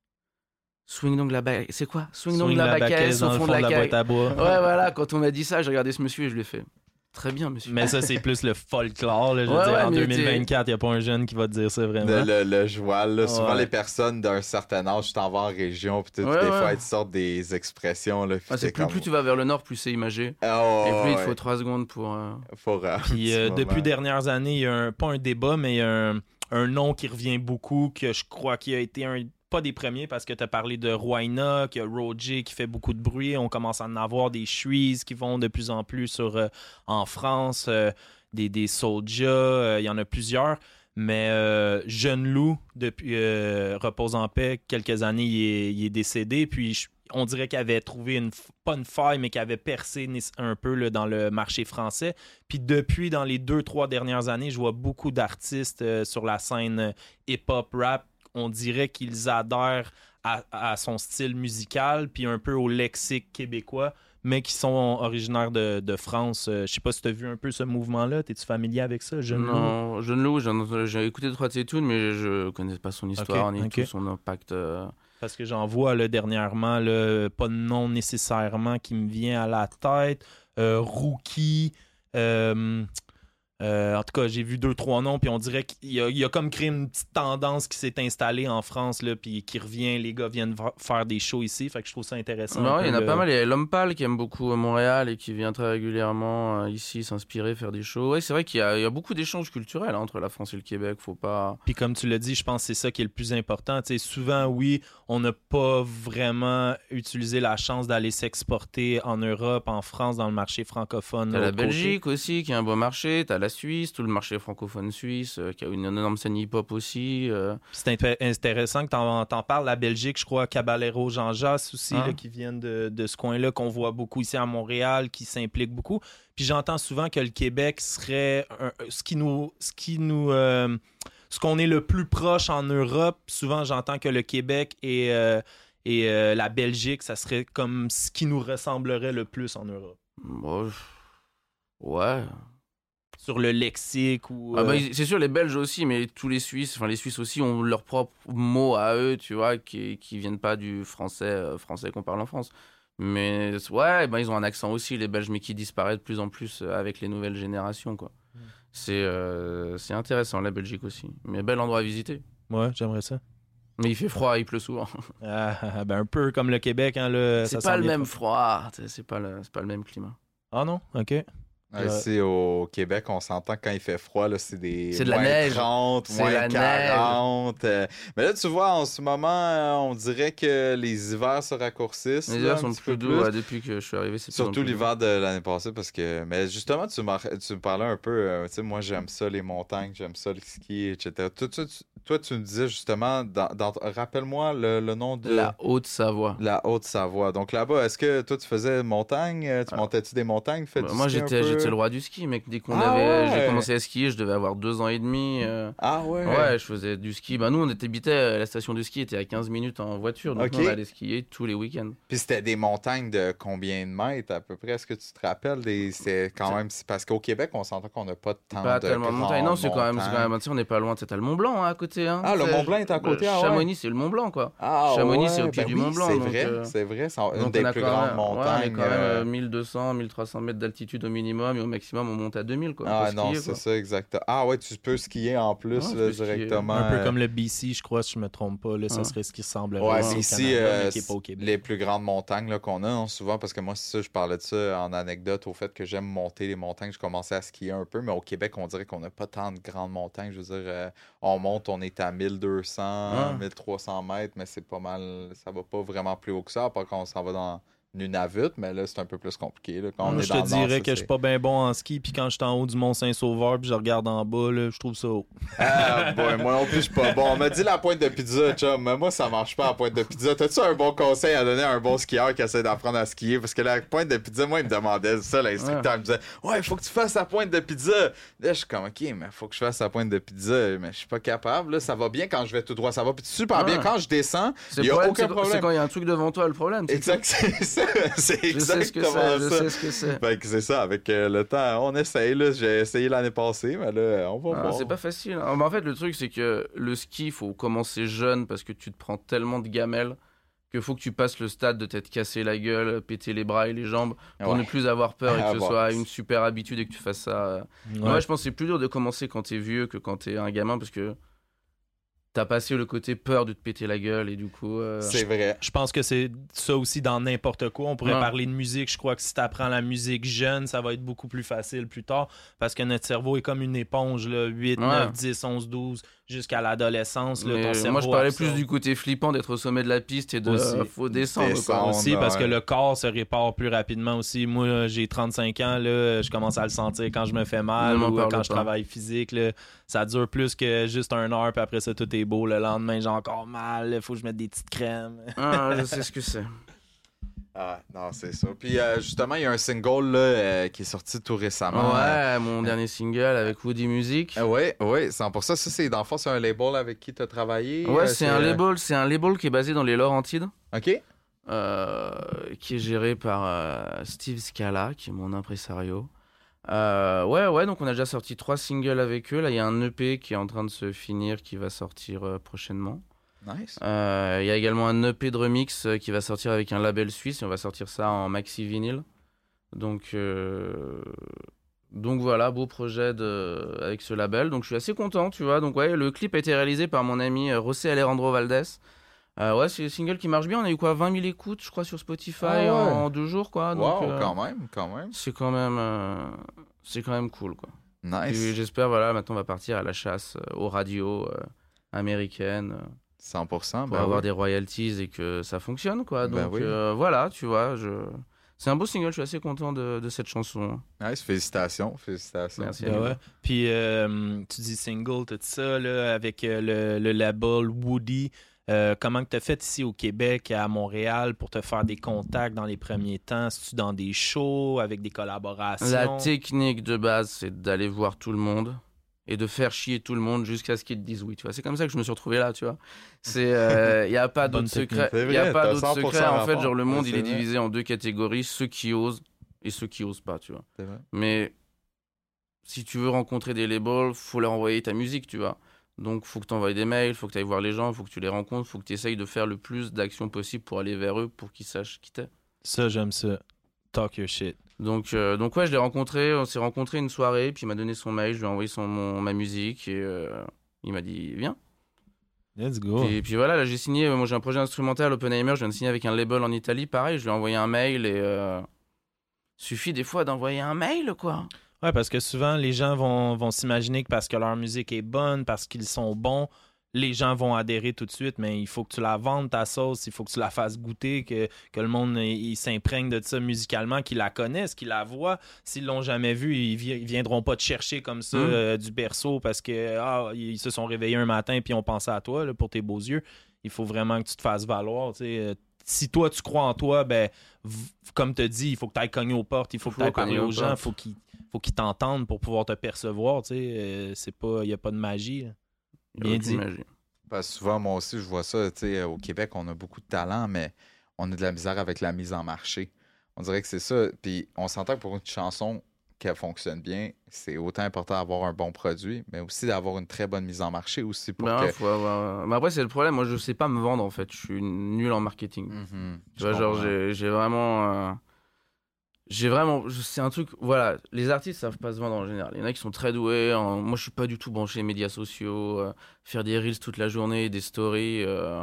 Swing donc la baguette. C'est quoi? Swing donc Swing la baguette baquette au dans le fond fond de la boîte caille. à bois. Ouais, voilà, quand on m'a dit ça, j'ai regardé ce monsieur et je lui ai fait. Très bien, monsieur. Mais ça, c'est plus le folklore. Là, je veux Ouais, dire, ouais, en mais deux mille vingt-quatre, il n'y a pas un jeune qui va te dire ça vraiment. Le, le, le joual, là. Souvent, Ouais. les personnes d'un certain âge, tu t'en vas en région, puis tout, Ouais, des ouais. fois, elles te sortent des expressions, là. puis Ah, c'est t'es plus, comme- plus tu vas vers le nord, plus c'est imagé. Ah, ouais, et plus il te ouais. faut trois secondes pour. euh, Faut, euh, un Puis petit euh, moment. depuis dernières années, il y a un, pas un débat, mais il y a un, un nom qui revient beaucoup, que je crois qu'il a été un, pas des premiers, parce que tu as parlé de Roina, qu'il y a Roger qui fait beaucoup de bruit. On commence à en avoir des Shreeze qui vont de plus en plus sur, euh, en France, euh, des, des Soulja, euh, il y en a plusieurs. Mais euh, Jeune Loup, depuis euh, Repose en paix, quelques années, il est, il est décédé. Puis je- on dirait qu'il avait trouvé, une, f- pas une faille, mais qu'il avait percé nes- un peu là, dans le marché français. Puis depuis, dans les deux, trois dernières années, je vois beaucoup d'artistes euh, sur la scène euh, hip-hop, rap. On dirait qu'ils adhèrent à, à son style musical, puis un peu au lexique québécois, mais qui sont originaires de, de France. Euh, je sais pas si tu as vu un peu ce mouvement-là. Es-tu familier avec ça, Jeune Loup? Non, Jeune Loup, j'ai, j'ai écouté trois de ses tunes, mais je connais pas son histoire Ok, ni ok. tout son impact. euh. Parce que j'en vois là, dernièrement, là, pas de nom nécessairement qui me vient à la tête. Euh, Rookie. euh, euh, en tout cas, j'ai vu deux, trois noms, puis on dirait qu'il a, il a comme créé une petite tendance qui s'est installée en France, là, puis qui revient. Les gars viennent va- faire des shows ici, fait que je trouve ça intéressant. Bah un ouais, il y en peu, a le- pas mal. Il y a L'Homme Pâle qui aime beaucoup euh, Montréal et qui vient très régulièrement euh, ici s'inspirer, faire des shows. Ouais, c'est vrai qu'il y a, il y a beaucoup d'échanges culturels hein, entre la France et le Québec. Faut pas. Puis comme tu l'as dit, je pense que c'est ça qui est le plus important. Tu sais, souvent, oui, on n'a pas vraiment utilisé la chance d'aller s'exporter en Europe, en France, dans le marché francophone. T'as de la l'autre côté. Belgique aussi qui a un beau marché. T'as la Suisse, tout le marché francophone suisse euh, qui a une énorme scène hip-hop aussi. euh. C'est inté- intéressant que t'en, t'en parles. La Belgique, je crois, Caballero, Jean Jass aussi, Ah. là, qui viennent de, de ce coin-là, qu'on voit beaucoup ici à Montréal, qui s'impliquent beaucoup. Puis j'entends souvent que le Québec serait un- ce qui nous... Ce qui nous euh, ce qu'on est le plus proche en Europe. Souvent, j'entends que le Québec et, euh, et euh, la Belgique, ça serait comme ce qui nous ressemblerait le plus en Europe. Bon, je- ouais. Sur le lexique ou... Ah bah, euh, ils- c'est sûr, les Belges aussi, mais tous les Suisses, enfin les Suisses aussi ont leurs propres mots à eux, tu vois, qui, qui viennent pas du français, euh, français qu'on parle en France. Mais ouais, ben, ils ont un accent aussi, les Belges, mais qui disparaît de plus en plus euh, avec les nouvelles générations, quoi. Mm. C'est euh, c'est intéressant, la Belgique aussi. Mais bel endroit à visiter. Ouais, j'aimerais ça. Mais il fait froid, il pleut souvent. Ah, ben un peu comme le Québec, hein, là, C'est ça pas s'en le vient même trop. froid, c'est pas le, c'est pas le même climat. Ah non? OK. Ouais, ici au Québec, on s'entend que quand il fait froid, là, c'est des C'est de la moins neige. trente, C'est moins la quarante. euh. Mais là, tu vois, en ce moment, euh, on dirait que les hivers se raccourcissent. Les là, hivers un sont petit plus peu doux ouais, depuis que je suis arrivé. C'est de plus en Surtout plus doux. l'hiver de l'année passée, parce que... Mais justement, tu, m'as- tu me parlais un peu... euh, tu sais, moi, j'aime ça, les montagnes, j'aime ça, le ski, et cetera. Toi, toi, tu, toi, tu me disais justement... Dans, dans- rappelle-moi le, le nom de... La Haute-Savoie. La Haute-Savoie. Donc là-bas, est-ce que toi, tu faisais montagne? Tu Ah. montais-tu des montagnes? Fais Bah, du moi, ski un j'étais, peu? j'étais le roi du ski, mec. Dès qu'on Ah avait, j'ai ouais. commencé à skier, je devais avoir deux ans et demi. euh. Ah ouais? Ouais, je faisais du ski. Bah, nous, on était habitait, euh, la station de ski était à quinze minutes en voiture. Donc, Ok. nous, on allait skier tous les week-ends. Puis c'était des montagnes de combien de mètres à peu près? Est-ce que tu te rappelles? Des... C'est quand C'est- même... c'est Parce qu'au Québec, on s'entend qu'on n'a pas tant Pas de tellement de grandes montagnes. Non, c'est quand même, c'est quand montagnes. même, tu sais, on n'est pas loin. Tu sais, t'as le Mont Blanc hein, à côté. Hein, Ah, le Tu sais, Mont Blanc est à côté, ah ouais? Chamonix, c'est le Mont Blanc, quoi. Ah, Chamonix, c'est au ouais, pied ben du oui, Mont Blanc, C'est donc, vrai, euh, c'est vrai. C'est une Donc, des on a plus quand grandes même, ouais, on montagnes. est quand même euh, euh, mille deux cents, mille trois cents mètres d'altitude au minimum et au maximum, on monte à deux mille, quoi. Ah pour non, skier, c'est quoi. ça, exactement. Ah ouais, tu peux skier en plus, Ouais, tu là, peux skier. directement. Un peu euh, comme le B C, je crois, si je me trompe pas. Là, ça Ouais. serait ce qui ressemble Ouais, au mais ici, Canada, euh, mais qui est pas au Québec. les plus grandes montagnes là, qu'on a, hein, souvent, parce que moi, c'est ça, je parlais de ça en anecdote, au fait que j'aime monter les montagnes, je commençais à skier un peu, mais au Québec, on dirait qu'on n'a pas tant de grandes montagnes. Je veux dire, euh, on monte, on est à mille deux cents, Ouais. mille trois cents mètres, mais c'est pas mal, ça va pas vraiment plus haut que ça, à part quand on s'en va dans Nunavut, mais là, c'est un peu plus compliqué. Là. Quand on Moi, est je dans te le nord, dirais ça, que je c'est- suis pas bien bon en ski, puis quand je suis en haut du Mont-Saint-Sauveur, puis je regarde en bas, là, je trouve ça haut. Ah, boy, moi non plus, je suis pas bon. On m'a dit la pointe de pizza, chum, mais moi, ça marche pas la pointe de pizza. T'as-tu un bon conseil à donner à un bon skieur qui essaie d'apprendre à skier? Parce que la pointe de pizza, moi, il me demandait ça, l'instructeur. Il me disait, ouais, il faut que tu fasses la pointe de pizza. Là, je suis comme, ok, mais faut que je fasse la pointe de pizza, mais je suis pas capable. Là, ça va bien quand je vais tout droit, ça va super bien. Ouais. Quand je descends, C'est il y a le problème, aucun c'est quand- problème. C'est quand il y a un truc devant toi, le problème. c'est Exact, c'est ça. C'est tout. Je sais ce que exactement c'est, je ça. sais ce que c'est. Fait que c'est ça, avec euh, le temps, on essaye, là. J'ai essayé l'année passée, mais là, on va Ah, voir. c'est pas facile. hein. En fait, le truc, c'est que le ski, il faut commencer jeune parce que tu te prends tellement de gamelles qu'il faut que tu passes le stade de t'être cassé la gueule, péter les bras et les jambes pour Ouais. ne plus avoir peur et Ah, que ce bon. soit une super habitude et que tu fasses ça. euh. Ouais. Moi, je pense que c'est plus dur de commencer quand t'es vieux que quand t'es un gamin parce que t'as passé le côté peur de te péter la gueule et du coup. euh, C'est vrai. Je pense que c'est ça aussi dans n'importe quoi. On pourrait Ouais. parler de musique. Je crois que si tu apprends la musique jeune, ça va être beaucoup plus facile plus tard parce que notre cerveau est comme une éponge, là, huit, Ouais. neuf, dix, onze, douze, jusqu'à l'adolescence. Là, mais ton cerveau moi, je parlais absorbe. plus du côté flippant d'être au sommet de la piste et de Aussi. euh, faut descendre. quoi. Descendre. Aussi parce ouais. que le corps se répare plus rapidement aussi. Moi, là, j'ai trente-cinq ans, là, je commence à le sentir quand je me fais mal Ne m'en ou euh, parle quand je pas. travaille physique. Là, ça dure plus que juste un heure, puis après ça, tout est beau. Le lendemain, j'ai encore mal, il faut que je mette des petites crèmes. Ah, je sais ce que c'est. Ah, non, c'est ça. Puis euh, justement, il y a un single là, euh, qui est sorti tout récemment. Ouais, mon dernier single avec Woody Music. Euh, ouais, ouais, cent pour cent. Ça, c'est dans le fond, c'est un label avec qui tu as travaillé. Ouais, euh, c'est un label, c'est un label qui est basé dans les Laurentides, OK. euh, qui est géré par euh, Steve Scala, qui est mon impresario. Euh, ouais, ouais, donc on a déjà sorti trois singles avec eux. Là, il y a un E P qui est en train de se finir, qui va sortir euh, prochainement. Nice. Euh, Il y a également un E P de remix euh, qui va sortir avec un label suisse et on va sortir ça en maxi vinyle. Donc, euh, donc voilà, beau projet de... avec ce label. Donc je suis assez content, tu vois. Donc ouais, le clip a été réalisé par mon ami euh, José Alejandro Valdés. Euh, ouais, c'est un single qui marche bien. On a eu quoi, vingt mille écoutes, je crois, sur Spotify Ah ouais. en deux jours, quoi. Donc, Wow, euh, quand même, quand même. c'est quand même, euh, c'est quand même cool, quoi. Nice. Et j'espère, voilà, maintenant on va partir à la chasse euh, aux radios euh, américaines. euh, cent pour cent. pour Ben avoir oui. des royalties et que ça fonctionne, quoi. Ben Donc oui. euh, voilà, tu vois, je... c'est un beau single, je suis assez content de, de cette chanson. Nice, félicitations, félicitations. Merci. Ben ouais. Puis euh, tu dis single, tout ça, là, avec euh, le, le label Woody. Euh, comment tu as fait ici au Québec, à Montréal, pour te faire des contacts dans les premiers temps? Es-tu dans des shows, avec des collaborations? La technique de base, c'est d'aller voir tout le monde et de faire chier tout le monde jusqu'à ce qu'ils te disent oui, tu vois. C'est comme ça que je me suis retrouvé là, tu vois. C'est, il n'y a pas Bonne d'autre technique. secret. C'est Il y a vrai, pas t'as d'autre cent pour cent secret. En fait, rapport. genre le monde, Ouais, il est c'est vrai. divisé en deux catégories, ceux qui osent et ceux qui osent pas, tu vois. C'est vrai. Mais si tu veux rencontrer des labels, faut leur envoyer ta musique, tu vois. Donc, faut que tu envoies des mails, faut que tu ailles voir les gens, faut que tu les rencontres, faut que tu essayes de faire le plus d'actions possible pour aller vers eux, pour qu'ils sachent qui t'es. Ça, j'aime ça. Talk your shit. Donc, euh, donc ouais, je l'ai rencontré, on s'est rencontré une soirée, puis il m'a donné son mail, je lui ai envoyé son, mon, ma musique, et euh, il m'a dit, viens. Let's go. Et puis voilà, là, j'ai signé, euh, moi j'ai un projet instrumental, Oppenheimer, je viens de signer avec un label en Italie, pareil, je lui ai envoyé un mail, et, euh, Suffit des fois d'envoyer un mail, quoi. Ouais, parce que souvent, les gens vont, vont s'imaginer que parce que leur musique est bonne, parce qu'ils sont bons, les gens vont adhérer tout de suite, mais il faut que tu la vendes, ta sauce, il faut que tu la fasses goûter, que, que le monde il, il s'imprègne de ça musicalement, qu'ils la connaissent, qu'ils la voient. S'ils l'ont jamais vue, ils, vi- ils viendront pas te chercher comme ça Mm. euh, du berceau parce que ah, ils se sont réveillés un matin puis ont pensé à toi là, pour tes beaux yeux. Il faut vraiment que tu te fasses valoir. Tu sais. Euh, Si toi, tu crois en toi, ben, v- comme tu dis, il faut que tu ailles cogner aux portes, il faut que Faut tu ailles parler cogner aux aux gens, il portes. faut qu'ils faut qu'ils t'entendent pour pouvoir te percevoir. Tu sais. Euh, c'est pas, il n'y a pas de magie. Là. Y a Bien aucune dit. magie. Parce que souvent, moi aussi, je vois ça. Tu sais, au Québec, on a beaucoup de talent, mais on a de la misère avec la mise en marché. On dirait que c'est ça. Puis on s'entend que pour une chanson qu'elle fonctionne bien, c'est autant important d'avoir un bon produit, mais aussi d'avoir une très bonne mise en marché aussi pour Ben, que. faut avoir... Mais après, c'est le problème. Moi, je sais pas me vendre, en fait. Je suis nul en marketing. Mhm, Tu je vois, genre, comprends. j'ai j'ai vraiment. euh, J'ai vraiment. je- C'est un truc. Voilà, les artistes savent pas se vendre en général. Il y en a qui sont très doués. en- Moi, je suis pas du tout branché les médias sociaux. euh, Faire des reels toute la journée, des stories. euh,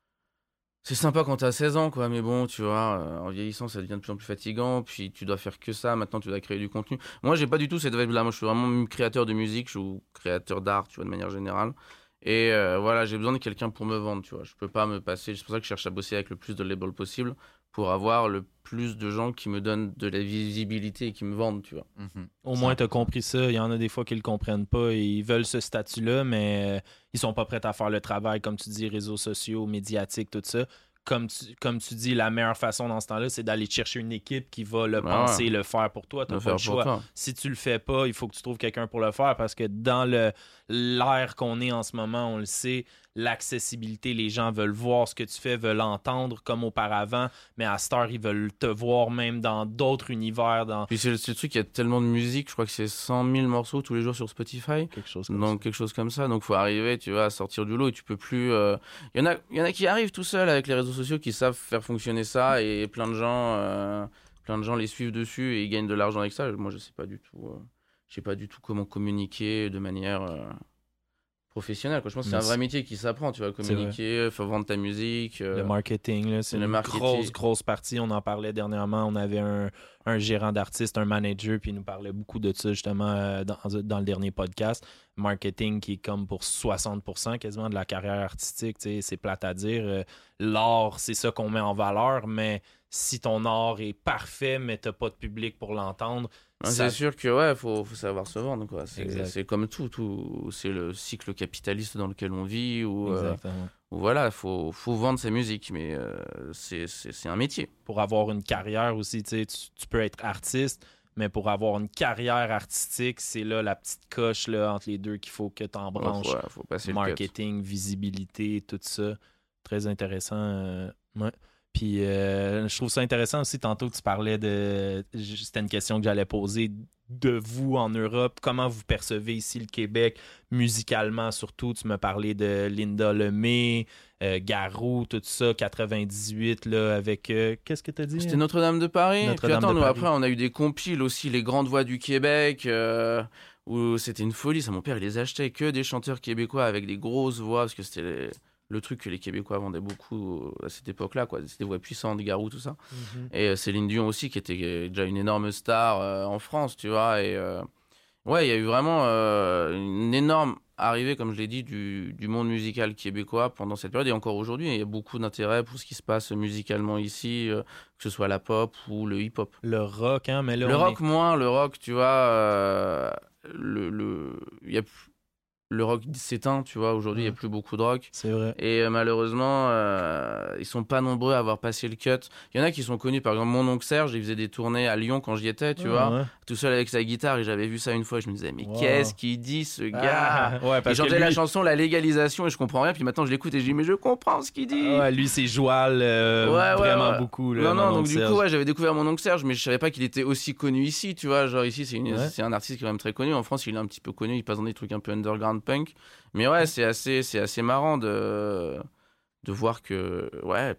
C'est sympa quand t'as seize ans, quoi. Mais bon, tu vois, euh, en vieillissant, ça devient de plus en plus fatigant. Puis tu dois faire que ça. Maintenant, tu dois créer du contenu. Moi, j'ai pas du tout cette vibe-là. Moi, je suis vraiment créateur de musique. Je suis créateur d'art, tu vois, de manière générale. Et euh, voilà, j'ai besoin de quelqu'un pour me vendre, tu vois. Je peux pas me passer. C'est pour ça que je cherche à bosser avec le plus de labels possible pour avoir le plus de gens qui me donnent de la visibilité et qui me vendent, tu vois. Mhm. Au moins, tu as cent pour cent. compris ça. Il y en a des fois qui le comprennent pas et ils veulent ce statut-là, mais euh, ils sont pas prêts à faire le travail, comme tu dis, réseaux sociaux, médiatiques, tout ça. Comme tu, comme tu dis, la meilleure façon dans ce temps-là, c'est d'aller chercher une équipe qui va le Ah penser, ouais. le faire pour toi. Tu Le n'as pas faire le pour choix. toi. Si tu le fais pas, il faut que tu trouves quelqu'un pour le faire parce que dans le l'ère qu'on est en ce moment, on le sait, l'accessibilité, les gens veulent voir ce que tu fais, veulent entendre comme auparavant, mais à cette heure, ils veulent te voir même dans d'autres univers, dans Puis c'est le, c'est le truc, il y a tellement de musique, je crois que c'est cent mille morceaux tous les jours sur Spotify. quelque chose comme Donc quelque chose comme ça. Donc faut arriver, tu vois, à sortir du lot et tu peux plus. euh, Il y en a, il y en a qui arrivent tout seuls avec les réseaux sociaux, qui savent faire fonctionner ça et plein de gens, euh, plein de gens les suivent dessus et ils gagnent de l'argent avec ça. Moi je sais pas du tout, euh, je sais pas du tout comment communiquer de manière euh, professionnelle, quoi. Je pense que c'est Mais un vrai c'est- métier qui s'apprend, tu vois, C'est vrai. communiquer, faut vendre ta musique. euh, Le marketing, là, c'est le une marketing. grosse, grosse partie. On en parlait dernièrement. On avait un, un gérant d'artiste, un manager, puis il nous parlait beaucoup de ça justement euh, dans, dans le dernier podcast. Marketing qui est comme pour soixante pour cent quasiment de la carrière artistique. Tu sais, c'est plate à dire. Euh, l'art, c'est ça qu'on met en valeur, mais si ton art est parfait, mais t'as pas de public pour l'entendre, Ah, ça- c'est sûr que ouais, faut, faut savoir se vendre, quoi. C'est, Exact. c'est comme tout, tout, c'est le cycle capitaliste dans lequel on vit, où, euh, Exactement. où voilà, faut, faut vendre sa musique, mais euh, c'est, c'est, c'est un métier. Pour avoir une carrière aussi, tu sais, tu, tu peux être artiste, mais pour avoir une carrière artistique, c'est là la petite coche là, entre les deux qu'il faut que tu Ouais, embranches. faut, ouais, faut passer le cut. Marketing, visibilité, tout ça. Très intéressant. euh, ouais. Puis euh, je trouve ça intéressant aussi. Tantôt, tu parlais de. C'était une question que j'allais poser de vous en Europe. Comment vous percevez ici le Québec, musicalement surtout? Tu me parlais de Linda Lemay, euh, Garou, tout ça, quatre-vingt-dix-huit, là, avec. euh, Qu'est-ce que tu as dit? C'était Notre-Dame de Paris. Puis Notre-Dame attends, de nous, Paris. après, on a eu des compiles aussi, les grandes voix du Québec, euh, où c'était une folie. Ça, mon père, il les achetait que des chanteurs québécois avec des grosses voix, parce que c'était les- le truc que les Québécois vendaient beaucoup à cette époque-là, quoi. C'était des voix puissantes, Garou, tout ça. Mhm. Et euh, Céline Dion aussi, qui était euh, déjà une énorme star euh, en France, tu vois. Et euh, ouais, il y a eu vraiment euh, une énorme arrivée, comme je l'ai dit, du, du monde musical québécois pendant cette période. Et encore aujourd'hui, il y a beaucoup d'intérêt pour ce qui se passe musicalement ici, euh, que ce soit la pop ou le hip-hop. Le rock, hein, mais là, Le on rock, est- moins, le rock, tu vois, euh, le, le, il y a, plus- le rock s'éteint, tu vois. Aujourd'hui, il n'y a Ouais. plus beaucoup de rock. c'est vrai. Et euh, malheureusement, euh, ils sont pas nombreux à avoir passé le cut. Il y en a qui sont connus, par exemple mon oncle Serge, il faisait des tournées à Lyon quand j'y étais, tu Ah, vois, ouais. tout seul avec sa guitare, et j'avais vu ça une fois, et je me disais, mais Wow. qu'est-ce qu'il dit ce gars? Ah, ouais, Il parce que chantait la lui- chanson La légalisation, et je comprends rien, puis maintenant je l'écoute et je dis, mais je comprends ce qu'il dit. Ah ouais, lui, c'est Joual euh, Ouais, ouais, vraiment ouais. beaucoup. Là, Non, non, mon donc oncle du Serge. coup, ouais, j'avais découvert mon oncle Serge, mais je savais pas qu'il était aussi connu ici, tu vois. Genre ici, c'est, une, Ouais. c'est un artiste qui est quand même très connu. En France, il est un petit peu connu, il passe dans des trucs un peu underground punk. Mais ouais, c'est assez, c'est assez marrant de, de voir que, ouais, et puis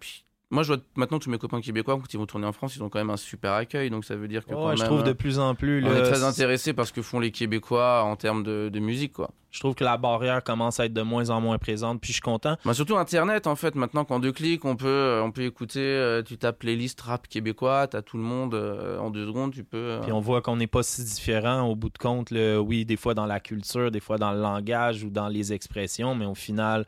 Moi, je vois maintenant tous mes copains québécois, quand ils vont tourner en France, ils ont quand même un super accueil. Donc, ça veut dire que. Ouais, quand je même, trouve de plus en plus. On là, est très c'est- intéressés par ce que font les Québécois en termes de, de musique, quoi. Je trouve que la barrière commence à être de moins en moins présente, puis je suis content. Bah, surtout Internet, en fait. Maintenant, qu'en deux clics, on peut, euh, on peut écouter. euh, tu tapes playlist rap québécois, t'as tout le monde euh, en deux secondes, tu peux. euh, Puis on voit qu'on n'est pas si différent au bout de compte. Là. Oui, des fois dans la culture, des fois dans le langage ou dans les expressions, mais au final,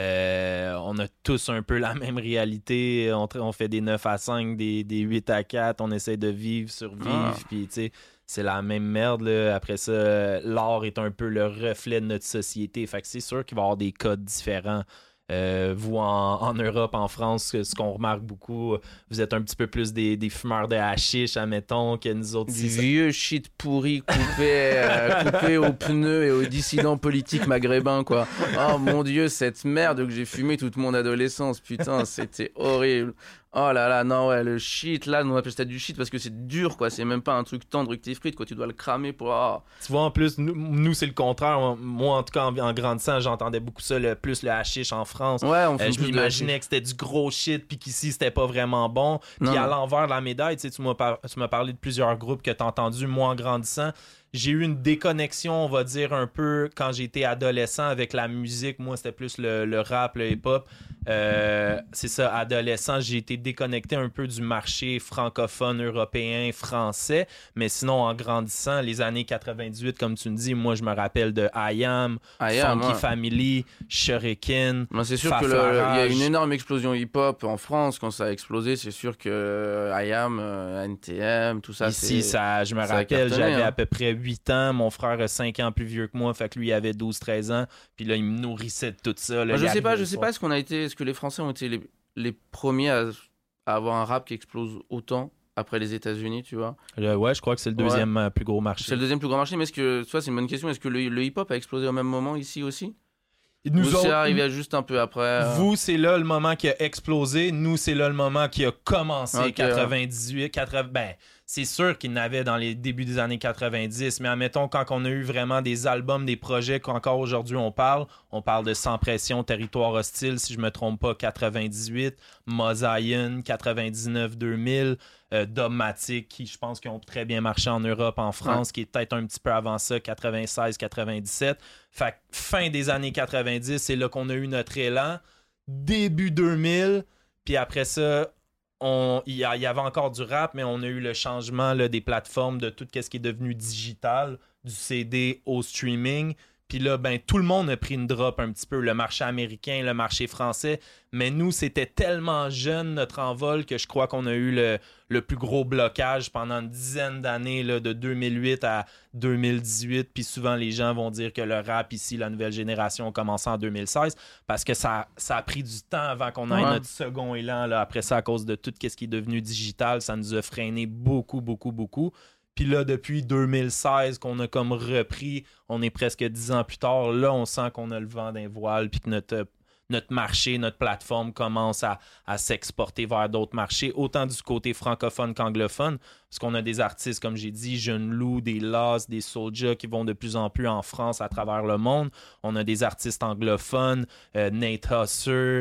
euh, on a tous un peu la même réalité. On, tra- on fait des neuf à cinq, des, des huit à quatre, on essaie de vivre, survivre, Ah. puis tu sais, c'est la même merde. Là. Après ça, euh, l'art est un peu le reflet de notre société. Fait que c'est sûr qu'il va y avoir des codes différents. Euh, vous, en, en Europe, en France, ce qu'on remarque beaucoup, vous êtes un petit peu plus des, des fumeurs de hashish, admettons, que nous autres Du ici. vieux shit pourri coupé, euh, coupé aux pneus et aux dissidents politiques maghrébins, quoi. Oh mon dieu, cette merde que j'ai fumé toute mon adolescence, putain, c'était horrible. Oh là là, non, ouais, le shit, là, on appelle ça du shit parce que c'est dur, quoi. C'est même pas un truc tendre que t'es frites, quoi. Tu dois le cramer pour. Oh. Tu vois, en plus, nous, nous, c'est le contraire. Moi, en tout cas, en, en grandissant, j'entendais beaucoup ça, le, plus le hashish en France. Ouais, on Euh, fait je plus de m'imaginais que c'était du gros shit, puis qu'ici, c'était pas vraiment bon. Puis Non, à non. l'envers de la médaille, tu sais, tu m'as par- tu m'as parlé de plusieurs groupes que t'as entendus. Moi, en grandissant, j'ai eu une déconnexion, on va dire, un peu quand j'étais adolescent avec la musique. Moi, c'était plus le, le rap, le hip-hop. Euh, c'est ça, adolescent, j'ai été déconnecté un peu du marché francophone, européen, français. Mais sinon, en grandissant, les années quatre-vingt-dix-huit, comme tu me dis, moi, je me rappelle de I Am, Ah, yeah, Funky moi. Family, Shuriken. Moi, c'est sûr que le- il y a une énorme explosion hip-hop en France quand ça a explosé. C'est sûr que euh, I Am, euh, N T M, tout ça. Ici, c'est... ça, je me ça a rappelle, cartonné, j'avais hein. à peu près huit ans. Mon frère a cinq ans plus vieux que moi, fait que lui, il avait douze treize ans. Puis là, il me nourrissait de tout ça. Là, Moi, je il sais pas, arrivait je le sais soir. pas, est-ce qu'on a été, est-ce que les Français ont été les, les premiers à, à avoir un rap qui explose autant après les États-Unis, tu vois. Euh, ouais, je crois que c'est le deuxième euh, plus gros marché. C'est le deuxième plus grand marché, mais est-ce que, tu vois, c'est une bonne question. Est-ce que le, le hip-hop a explosé au même moment ici aussi? Nous Ou c'est autres, arrivé à juste un peu après. euh, vous, c'est là le moment qui a explosé. Nous, c'est là le moment qui a commencé. Ok, quatre-vingt-dix-huit, quatre-vingts. Ben, c'est sûr qu'il y en avait dans les débuts des années quatre-vingt-dix, mais admettons, quand on a eu vraiment des albums, des projets qu'encore aujourd'hui on parle, on parle de Sans Pression, Territoire Hostile, si je me trompe pas, quatre-vingt-dix-huit, Mosaïen, quatre-vingt-dix-neuf deux mille, euh, Dogmatic, qui je pense qui ont très bien marché en Europe, en France, qui est peut-être un petit peu avant ça, quatre-vingt-seize quatre-vingt-dix-sept. Fait que fin des années quatre-vingt-dix, c'est là qu'on a eu notre élan. Début deux mille, puis après ça, on- il y, a- il y avait encore du rap, mais on a eu le changement là, des plateformes, de tout ce qui est devenu digital, du C D au streaming. Puis là, ben, tout le monde a pris une drop un petit peu, le marché américain, le marché français. Mais nous, c'était tellement jeune, notre envol, que je crois qu'on a eu le, le plus gros blocage pendant une dizaine d'années, là, de deux mille huit à deux mille dix-huit. Puis souvent, les gens vont dire que le rap ici, la nouvelle génération, a commencé en deux mille seize parce que ça, ça a pris du temps avant qu'on ait Ouais. notre second élan. Là. Après ça, à cause de tout ce qui est devenu digital, ça nous a freiné beaucoup, beaucoup, beaucoup. Puis là, depuis deux mille seize, qu'on a comme repris, on est presque dix ans plus tard, là, on sent qu'on a le vent d'un voile, puis que notre, notre marché, notre plateforme commence à, à s'exporter vers d'autres marchés, autant du côté francophone qu'anglophone, parce qu'on a des artistes, comme j'ai dit, Jeune Loup, des Lost, des Soulja, qui vont de plus en plus en France à travers le monde. On a des artistes anglophones, euh, Nate Husser,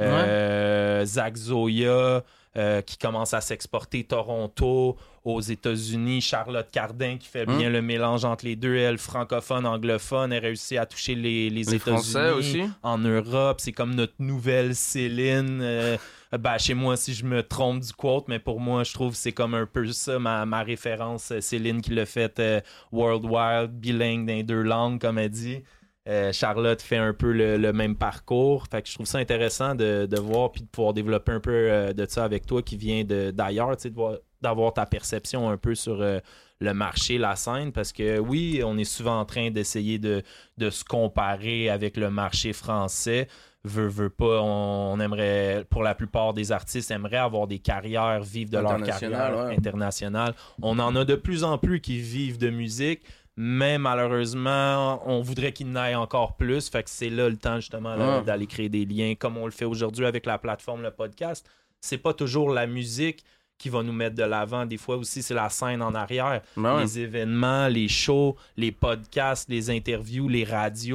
euh, Zach Zoya, euh, qui commence à s'exporter, Toronto, aux États-Unis, Charlotte Cardin qui fait bien Hum. le mélange entre les deux, elle francophone, anglophone, elle réussit à toucher les, les, Les Français États-Unis, aussi. en Europe, c'est comme notre nouvelle Céline. Euh, ben, chez moi, si je me trompe du quote, mais pour moi, je trouve que c'est comme un peu ça, ma, ma référence, Céline qui l'a fait euh, worldwide, bilingue dans les deux langues, comme elle dit. Euh, Charlotte fait un peu le, le même parcours. Fait que je trouve ça intéressant de, de voir puis de pouvoir développer un peu euh, de ça avec toi qui vient de, d'ailleurs, tu sais, de voir- d'avoir ta perception un peu sur euh, le marché, la scène, parce que oui, on est souvent en train d'essayer de, de se comparer avec le marché français. Veut, veut pas, on, on aimerait, pour la plupart des artistes, aimeraient avoir des carrières, vivre de leur Internationales, carrière ouais. internationale. On en a de plus en plus qui vivent de musique, mais malheureusement, on voudrait qu'il y en ait encore plus. Fait que c'est là le temps justement là, Ouais. d'aller créer des liens comme on le fait aujourd'hui avec la plateforme, le podcast. C'est pas toujours la musique qui va nous mettre de l'avant. Des fois aussi, c'est la scène en arrière. Ben ouais. Les événements, les shows, les podcasts, les interviews, les radios,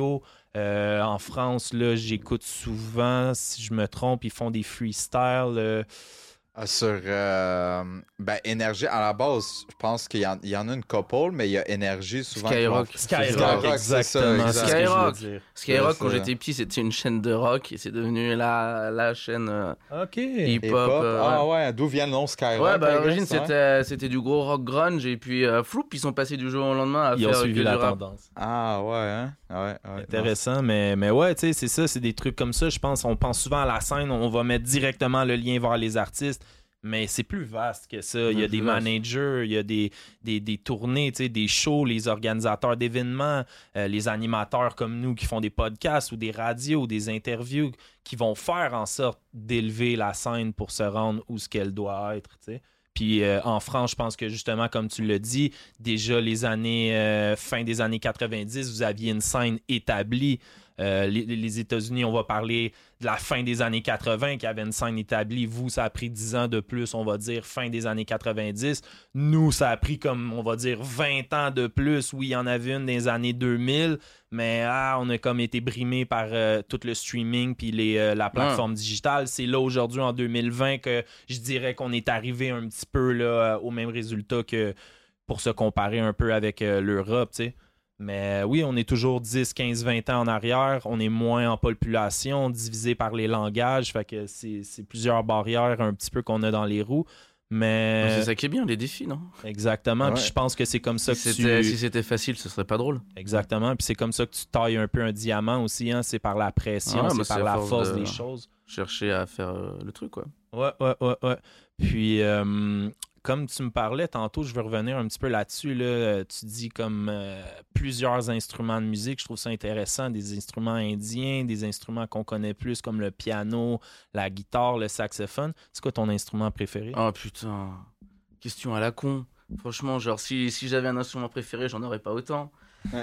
Euh, en France, là, j'écoute souvent, si je me trompe, ils font des freestyles. euh, Ah, sur euh, ben, Énergie, à la base, je pense qu'il y, en- il y en a une couple, mais il y a Énergie souvent. qui vont- Skyrock. Skyrock, Skyrock, c'est ça, exactement. exact. c'est ce que je veux Skyrock. dire. Skyrock, quand C'est ça. j'étais petit, c'était une chaîne de rock et c'est devenu la, la chaîne euh, OK. hip-hop. Hip-hop. euh, Ah ouais. ouais, d'où vient le nom Skyrock? Ouais, bah à I l'origine, guess, ouais? c'était, c'était du gros rock grunge et puis euh, floup, ils sont passés du jour au lendemain à Ils ont faire que suivi du la rap. tendance. Ah ouais, hein? Ouais, ouais. Intéressant, mais, mais ouais, tu sais, c'est ça, c'est des trucs comme ça. Je pense, on pense souvent à la scène, on va mettre directement le lien vers les artistes, mais c'est plus vaste que ça. Il y a C'est des vaste. managers, il y a des, des, des tournées, tu sais, des shows, les organisateurs d'événements, euh, les animateurs comme nous qui font des podcasts ou des radios, des interviews, qui vont faire en sorte d'élever la scène pour se rendre où ce qu'elle doit être, tu sais. Puis euh, en France, je pense que justement, comme tu l'as dit, déjà les années euh, fin des années quatre-vingt-dix, vous aviez une scène établie. Euh, les, les États-Unis, on va parler de la fin des années quatre-vingts qui avait une scène établie. Vous, ça a pris dix ans de plus, on va dire, fin des années quatre-vingt-dix. Nous, ça a pris comme, on va dire, vingt ans de plus. Oui, il y en avait une dans les années deux mille, mais ah, on a comme été brimé par euh, tout le streaming puis les, euh, la plateforme digitale. C'est là, aujourd'hui, en deux mille vingt, que je dirais qu'on est arrivé un petit peu là, au même résultat que pour se comparer un peu avec euh, l'Europe, tu sais. Mais oui, on est toujours dix, quinze, vingt ans en arrière. On est moins en population, divisé par les langages. Fait que c'est, c'est plusieurs barrières un petit peu qu'on a dans les roues. Mais C'est ça qui est bien, les défis, non? exactement. Ouais. Puis je pense que c'est comme ça Si que c'était, tu... si c'était facile, ce serait pas drôle. Exactement. Puis c'est comme ça que tu tailles un peu un diamant aussi. Hein. C'est par la pression, Ouais, c'est moi, par c'est à la force force de- des choses. Chercher à faire euh, le truc, quoi. Ouais, ouais, ouais, ouais. Puis, euh, comme tu me parlais tantôt, je veux revenir un petit peu là-dessus. Là. Tu dis comme euh, plusieurs instruments de musique. Je trouve ça intéressant. Des instruments indiens, des instruments qu'on connaît plus comme le piano, la guitare, le saxophone. C'est quoi ton instrument préféré? Oh putain, question à la con. Franchement, genre, si, si j'avais un instrument préféré, j'en aurais pas autant.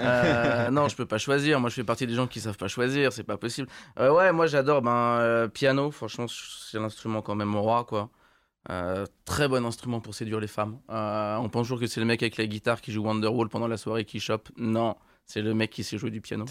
Euh, non, je peux pas choisir. Moi, je fais partie des gens qui savent pas choisir. C'est pas possible. Euh, ouais, moi, j'adore ben, euh, piano. Franchement, c'est l'instrument quand même au roi, quoi. Euh, très bon instrument pour séduire les femmes. Euh, on pense toujours que c'est le mec avec la guitare qui joue Wonderwall pendant la soirée qui chope. Non, c'est le mec qui sait jouer du piano.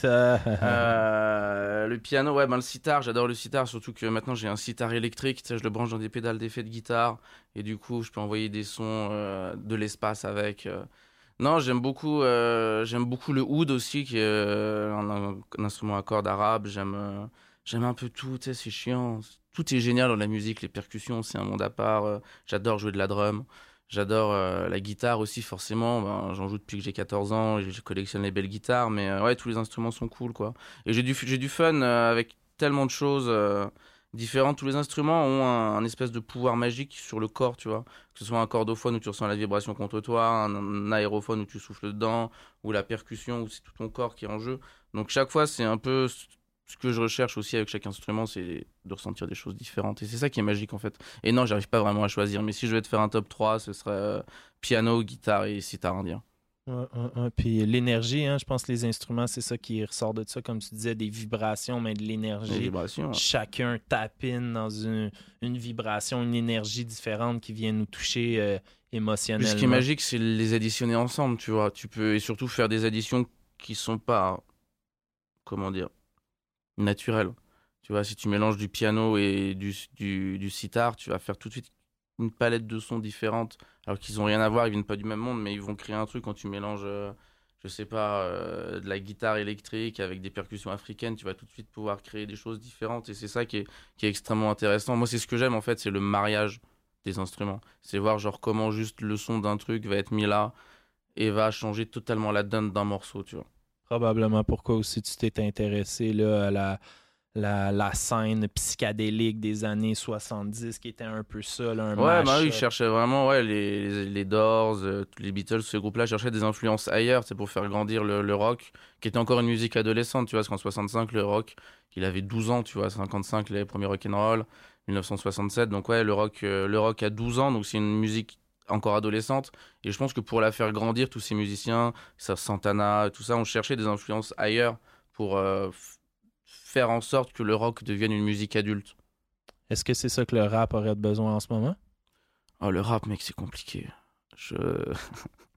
Euh, le piano, ouais, ben le sitar, j'adore le sitar, surtout que maintenant j'ai un sitar électrique, tu sais, je le branche dans des pédales d'effet de guitare, et du coup je peux envoyer des sons euh, de l'espace avec. euh. Non, j'aime beaucoup, euh, j'aime beaucoup le oud aussi, qui est euh, un, un instrument à cordes arabe. J'aime, euh, j'aime un peu tout, tu sais, c'est chiant. Tout est génial dans la musique, les percussions, c'est un monde à part. euh, J'adore jouer de la drum. J'adore euh, la guitare aussi, forcément. Ben, j'en joue depuis que j'ai quatorze ans. et Je collectionne les belles guitares. Mais euh, ouais, tous les instruments sont cool, quoi. Et j'ai du, j'ai du fun euh, avec tellement de choses euh, différentes. Tous les instruments ont un, un espèce de pouvoir magique sur le corps, tu vois. Que ce soit un cordophone où tu ressens la vibration contre toi, un, un aérophone où tu souffles dedans, ou la percussion où c'est tout ton corps qui est en jeu. Donc chaque fois, c'est un peu ce que je recherche aussi avec chaque instrument, c'est de ressentir des choses différentes. Et c'est ça qui est magique, en fait. Et non, j'arrive pas vraiment à choisir. Mais si je devais te faire un top trois, ce serait euh, piano, guitare et sitar indien. Ouais, ouais, ouais. Puis l'énergie, hein, je pense que les instruments, c'est ça qui ressort de ça. Comme tu disais, des vibrations, mais de Les l'énergie. vibrations. Chacun tapine dans une, une vibration, une énergie différente qui vient nous toucher euh, Puis émotionnellement. ce qui est magique, c'est les additionner ensemble, tu vois. Tu peux, et surtout faire des additions qui sont pas, comment dire, naturelles. Tu vois, si tu mélanges du piano et du, du, du sitar, tu vas faire tout de suite une palette de sons différentes, alors qu'ils ont rien à voir, ils viennent pas du même monde, mais ils vont créer un truc quand tu mélanges, euh, je sais pas, euh, de la guitare électrique avec des percussions africaines, tu vas tout de suite pouvoir créer des choses différentes, et c'est ça qui est, qui est extrêmement intéressant. Moi, c'est ce que j'aime, en fait, c'est le mariage des instruments. C'est voir, genre, comment juste le son d'un truc va être mis là, et va changer totalement la donne d'un morceau, tu vois. Probablement pourquoi aussi tu t'es intéressé là, à la, la, la scène psychédélique des années soixante-dix, qui était un peu ça, là, un Ouais, bah mash-up. oui, ils cherchaient vraiment, ouais, les, les, les Doors, euh, tous les Beatles, ce groupe-là cherchait des influences ailleurs, c'est pour faire grandir le, le rock, qui était encore une musique adolescente, tu vois, parce qu'en soixante-cinq, le rock, il avait douze ans, tu vois, cinquante-cinq, les premiers rock'n'roll, dix-neuf cent soixante-sept, donc ouais, le rock, euh, le rock a douze ans, donc c'est une musique encore adolescente, et je pense que pour la faire grandir, tous ces musiciens, ça, Santana, tout ça, ont cherché des influences ailleurs pour euh, f- faire en sorte que le rock devienne une musique adulte. Est-ce que c'est ça que le rap aurait besoin en ce moment? Oh, le rap, mec, c'est compliqué. Je...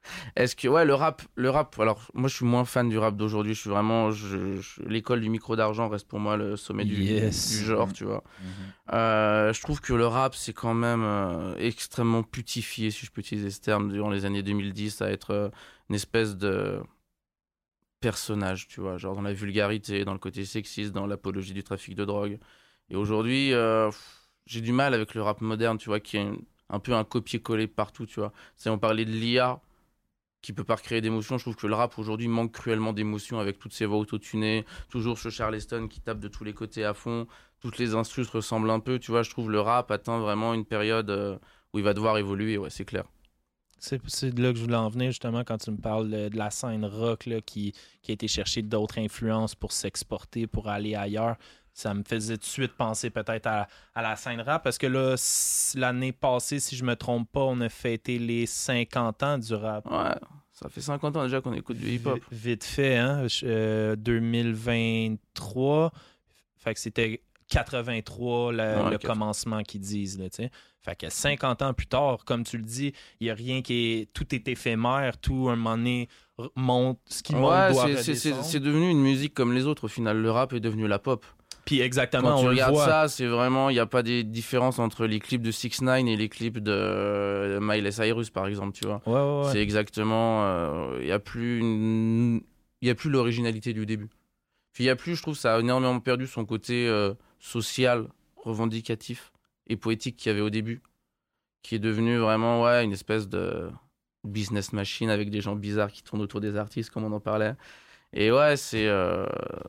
Est-ce que ouais le rap, le rap. Alors moi je suis moins fan du rap d'aujourd'hui. Je suis vraiment, je, je- l'école du micro d'argent reste pour moi le sommet du, Yes. du genre, tu vois. Mhm. Euh, je trouve que le rap c'est quand même euh, extrêmement putifié, si je peux utiliser ce terme, durant les années deux mille dix, à être euh, une espèce de personnage, tu vois, genre dans la vulgarité, dans le côté sexiste, dans l'apologie du trafic de drogue. Et aujourd'hui, euh, pff, j'ai du mal avec le rap moderne, tu vois, qui est un, un peu un copier-coller partout, tu vois. C'est on parlait de l'I A qui peut pas recréer d'émotions. Je trouve que le rap aujourd'hui manque cruellement d'émotions avec toutes ces voix autotunées, toujours ce Charleston qui tape de tous les côtés à fond, toutes les instrus se ressemblent un peu, tu vois. Je trouve le rap atteint vraiment une période euh, où il va devoir évoluer, ouais, c'est clair. C'est, c'est de là que je voulais en venir, justement, quand tu me parles de, de la scène rock là, qui, qui a été chercher d'autres influences pour s'exporter, pour aller ailleurs. Ça me faisait tout de suite penser peut-être à, à la scène rap, parce que là, s- l'année passée, si je me trompe pas, on a fêté les cinquante ans du rap. Ouais, ça fait cinquante ans déjà qu'on écoute du hip-hop. Vi- Vite fait, hein? Je- euh, deux mille vingt-trois. Fait que c'était quatre-vingt-trois le, Ouais, le quatre- commencement qu'ils disent, là, tu sais. Fait que cinquante ans plus tard, comme tu le dis, il n'y a rien qui est... Tout est éphémère, tout, un moment donné, r- monte, ce qui monte Ouais, doit c'est- c'est- c'est redescendre. c'est devenu une musique comme les autres au final. Le rap est devenu la pop. Puis exactement, Quand on tu le regardes voit. ça, c'est vraiment, il n'y a pas des différences entre les clips de six ix neuf et les clips de euh, Miley Cyrus, par exemple, tu vois. Ouais, ouais, ouais. C'est exactement, euh, il n'y a plus une- il y a plus l'originalité du début. Puis il y a plus, je trouve, ça a énormément perdu son côté euh, social, revendicatif et poétique qu'il y avait au début, qui est devenu vraiment, ouais, une espèce de business machine avec des gens bizarres qui tournent autour des artistes, comme on en parlait. Et ouais, c'est, euh,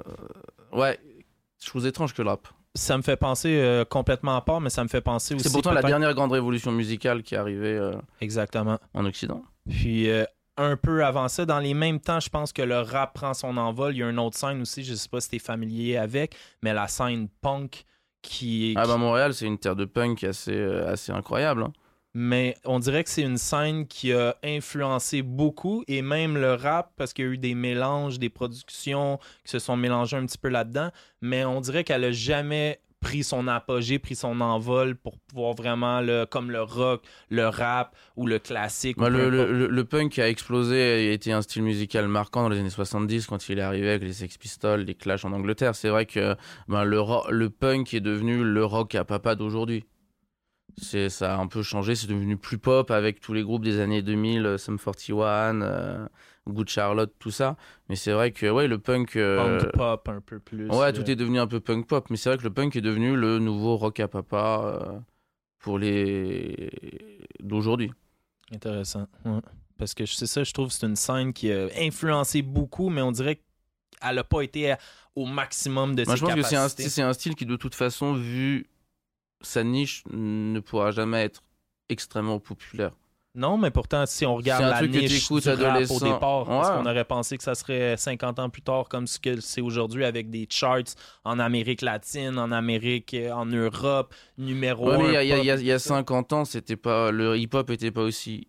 ouais, je trouve étrange que le rap. Ça me fait penser euh, complètement à part, mais ça me fait penser aussi C'est pourtant la peut-être- dernière grande révolution musicale qui est arrivée euh, Exactement. en Occident. Puis euh, un peu avant ça, dans les mêmes temps, je pense que le rap prend son envol. Il y a une autre scène aussi, je sais pas si t'es familier avec, mais la scène punk qui... Ah qui- bah Montréal, c'est une terre de punk assez, euh, assez incroyable. hein. Mais on dirait que c'est une scène qui a influencé beaucoup, et même le rap, parce qu'il y a eu des mélanges, des productions qui se sont mélangées un petit peu là-dedans, mais on dirait qu'elle a jamais pris son apogée, pris son envol pour pouvoir vraiment, le, comme le rock, le rap ou le classique. Bah, ou peu le, importe. le, le- le punk a explosé et a été un style musical marquant dans les années soixante-dix quand il est arrivé avec les Sex Pistols, les Clash en Angleterre. C'est vrai que ben, le, ro- le punk est devenu le rock à papa d'aujourd'hui. C'est, ça a un peu changé, c'est devenu plus pop avec tous les groupes des années deux mille, euh, Sum quarante et un, euh, Good Charlotte, tout ça. Mais c'est vrai que ouais, le punk... euh, Punk pop un peu plus. ouais, euh, tout est devenu un peu punk pop. Mais c'est vrai que le punk est devenu le nouveau rock à papa euh, pour les... d'aujourd'hui. Intéressant. Ouais. Parce que c'est ça, je trouve que c'est une scène qui a influencé beaucoup, mais on dirait qu'elle n'a pas été à- au maximum de Moi, ses je pense que c'est un, capacités. style, c'est un style qui, de toute façon, vu sa niche, ne pourra jamais être extrêmement populaire. Non, mais pourtant, si on regarde C'est un la truc que niche t'écoutes du rap au adolescent. départ, est-ce Ouais. qu'on aurait pensé que ça serait cinquante ans plus tard comme ce que c'est aujourd'hui avec des charts en Amérique latine, en Amérique, euh, en Europe, numéro Ouais, un. mais il y a, il y a- pop il y a- et il y a tout ça. cinquante ans, c'était pas, le hip-hop était pas aussi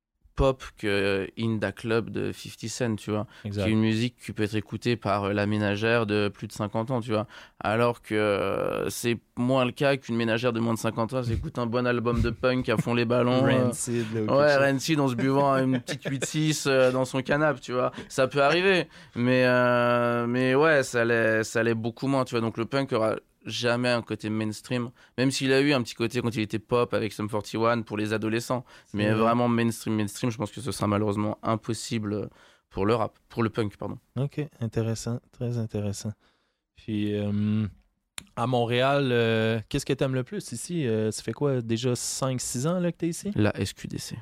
pop que In Da Club de fifty Cent, tu vois. Exact. Qui est une musique qui peut être écoutée par euh, la ménagère de plus de cinquante ans, tu vois. Alors que euh, c'est moins le cas qu'une ménagère de moins de cinquante ans s'écoute un bon album de punk à fond les ballons. euh, Rancid, là, ou quelque Ouais, chose. Rancid en se buvant une petite huit six euh, dans son canapé, tu vois. Ça peut arriver. Mais, euh, mais ouais, ça l'est, ça l'est beaucoup moins, tu vois. Donc le punk aura jamais un côté mainstream. Même s'il a eu un petit côté quand il était pop avec Sum quarante et un pour les adolescents. Mais vrai. vraiment mainstream, mainstream, je pense que ce sera malheureusement impossible pour le rap. Pour le punk, pardon. OK, intéressant. Très intéressant. Puis, euh, à Montréal, euh, qu'est-ce que t'aimes le plus ici? Euh, ça fait quoi, déjà cinq six ans là, que t'es ici? La S Q D C.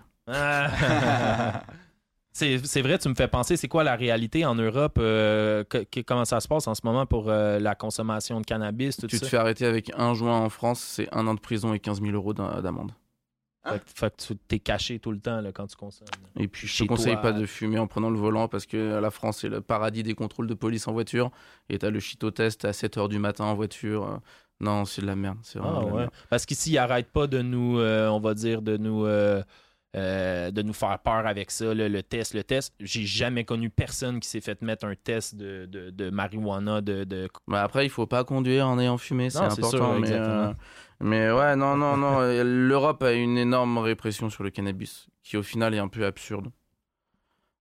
Ah! c'est, c'est vrai, tu me fais penser, c'est quoi la réalité en Europe? euh, que- que- comment ça se passe en ce moment pour euh, la consommation de cannabis, tout Tu ça? te fais arrêter avec un joint en France, c'est un an de prison et quinze mille euros d'am- d'amende. Fait, que- fait que tu t'es caché tout le temps là, quand tu consommes. Et puis je Chez te conseille toi. pas de fumer en prenant le volant parce que la France c'est le paradis des contrôles de police en voiture et t'as le chitotest à sept heures du matin en voiture. euh, Non, c'est de la merde. C'est vraiment Ah de la ouais. merde. Parce qu'ici, ils n'arrêtent pas de nous, euh, on va dire, de nous, euh, euh, de nous faire peur avec ça, là, le test, le test. J'ai jamais connu personne qui s'est fait mettre un test de, de, de marijuana, de, de... Bah après, il faut pas conduire en ayant fumé, c'est Non, c'est important. sûr, mais, exactement. euh, mais ouais, non, non, non. euh, L'Europe a une énorme répression sur le cannabis qui au final est un peu absurde.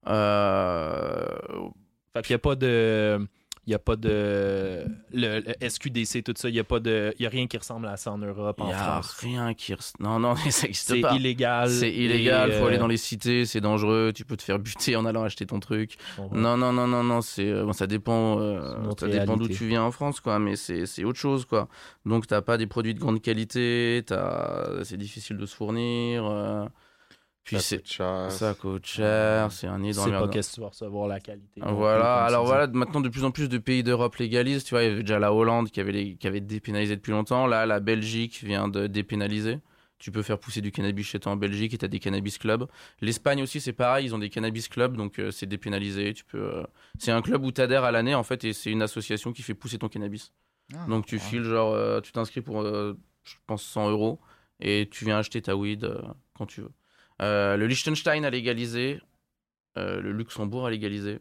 Euh... Fait qu'il n'y a pas de... Il n'y a pas de... Le, le S Q D C, tout ça, il n'y a pas de... Il y a rien qui ressemble à ça en Europe, Il en y a France. rien qui... res- Non, non, ça n'existe C'est pas. illégal. C'est illégal, et, faut euh, aller dans les cités, c'est dangereux, tu peux te faire buter en allant acheter ton truc. on- Non, non, non, non, non, c'est euh, bon, ça dépend, euh, C'est une autre ça dépend d'où réalité. tu viens en France, quoi. Mais c'est c'est autre chose, quoi. Donc t'as pas des produits de grande qualité, t'as c'est difficile de se fournir. euh, Puis Ça c'est coûte cher. ça coûte cher, c'est un nid Tu dans sais la pas merde. qu'est-ce que tu vas recevoir, la qualité. non plus, Voilà, comme tu alors dis. voilà, maintenant de plus en plus de pays d'Europe légalisent, tu vois, il y avait déjà la Hollande qui avait, les- qui avait dépénalisé depuis longtemps, là la Belgique vient de dépénaliser, tu peux faire pousser du cannabis chez toi en Belgique et t'as des cannabis clubs. L'Espagne aussi c'est pareil, ils ont des cannabis clubs, donc euh, c'est dépénalisé, tu peux... euh, C'est un club où t'adhères à l'année en fait et c'est une association qui fait pousser ton cannabis. Ah, Donc tu ouais. files genre, euh, tu t'inscris pour, euh, je pense, cent euros et tu viens acheter ta weed euh, quand tu veux. Euh, le Liechtenstein a légalisé, euh, le Luxembourg a légalisé.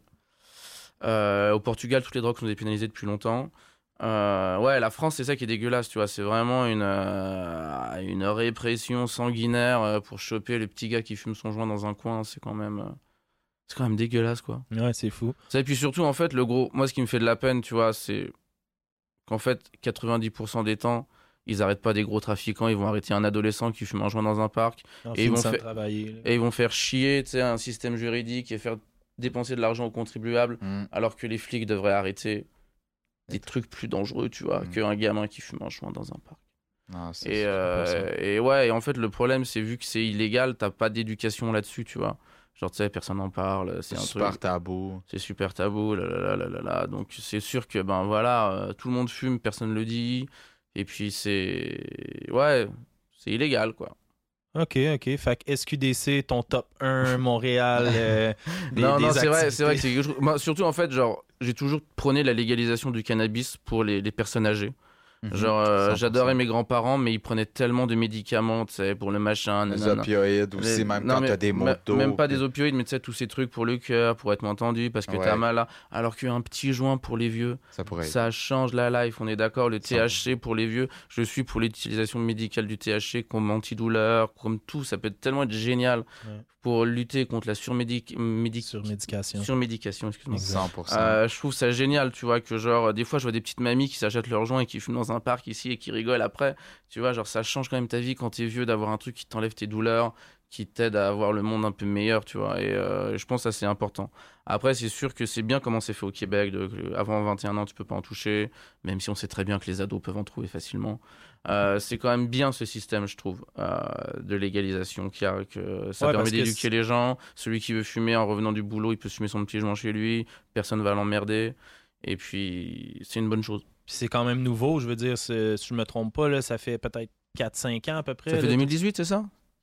Euh, au Portugal, toutes les drogues sont dépénalisées depuis longtemps. Euh, ouais, la France, c'est ça qui est dégueulasse, tu vois. C'est vraiment une, euh, une répression sanguinaire euh, pour choper le petit gars qui fume son joint dans un coin. C'est quand même, euh, c'est quand même dégueulasse, quoi. Ouais, c'est fou. Ça, et puis surtout, en fait, le gros, moi, ce qui me fait de la peine, tu vois, c'est qu'en fait, quatre-vingt-dix pour cent des temps, ils arrêtent pas des gros trafiquants, ils vont arrêter un adolescent qui fume un joint dans un parc, En Et ils vont finissant de faire- travailler. là. et ils vont faire chier, tu sais, un système juridique et faire dépenser de l'argent aux contribuables, Mm. alors que les flics devraient arrêter des trucs plus dangereux, tu vois, Mm. qu'un gamin qui fume un joint dans un parc. Non, c'est Et, sûr, euh, c'est pas ça. et ouais, et en fait, le problème, c'est vu que c'est illégal, t'as pas d'éducation là-dessus, tu vois. Genre, tu sais, personne n'en parle, c'est C'est un super truc. tabou. C'est super tabou, là, là, là, là, là, là. Donc, c'est sûr que, ben voilà, euh, tout le monde fume, personne le dit. Et puis, c'est. Ouais, c'est illégal, quoi. OK, OK. Fait que S Q D C, ton top un, Montréal, euh, des, non, des non, c'est vrai, c'est vrai que activités. c'est quelque chose- moi, surtout, en fait, genre, j'ai toujours prôné la légalisation du cannabis pour les, les personnes âgées. Mhm. Genre, euh, cent pour cent. j'adorais mes grands-parents, mais ils prenaient tellement de médicaments, tu sais, pour le machin. Les nanana. opioïdes aussi, Les- même non, quand mais t'as des maux me- de dos. Même pas puis- des opioïdes, mais tu sais, tous ces trucs pour le cœur, pour être moins tendu, parce que Ouais. t'as mal là. Alors qu'un petit joint pour les vieux, Ça pourrait être. ça change la life, on est d'accord. Le cent T H C pour les vieux, je suis pour l'utilisation médicale du T H C comme antidouleur, comme tout. Ça peut tellement être génial Ouais. pour lutter contre la surmédic... médic- Sur médication. surmédication. Excuse-moi. cent pour cent. Euh, je trouve ça génial, tu vois, que genre, des fois, je vois des petites mamies qui s'achètent leur joint et qui fument dans un parc ici et qui rigolent après. Tu vois, genre, ça change quand même ta vie quand t'es vieux d'avoir un truc qui t'enlève tes douleurs, qui t'aide à avoir le monde un peu meilleur, tu vois. Et euh, je pense que ça, c'est important. Après, c'est sûr que c'est bien comment c'est fait au Québec. De, que avant vingt et un ans, tu peux pas en toucher, même si on sait très bien que les ados peuvent en trouver facilement. Euh, c'est quand même bien ce système, je trouve, euh, de légalisation qui a, que ça Ouais, permet parce que d'éduquer c'est- les gens. Celui qui veut fumer en revenant du boulot, il peut fumer son petit joint chez lui. Personne va l'emmerder. Et puis, c'est une bonne chose. Puis c'est quand même nouveau, je veux dire, c'est- si je me trompe pas, là, ça fait peut-être quatre cinq ans à peu près. Ça fait là. deux mille dix-huit, c'est ça?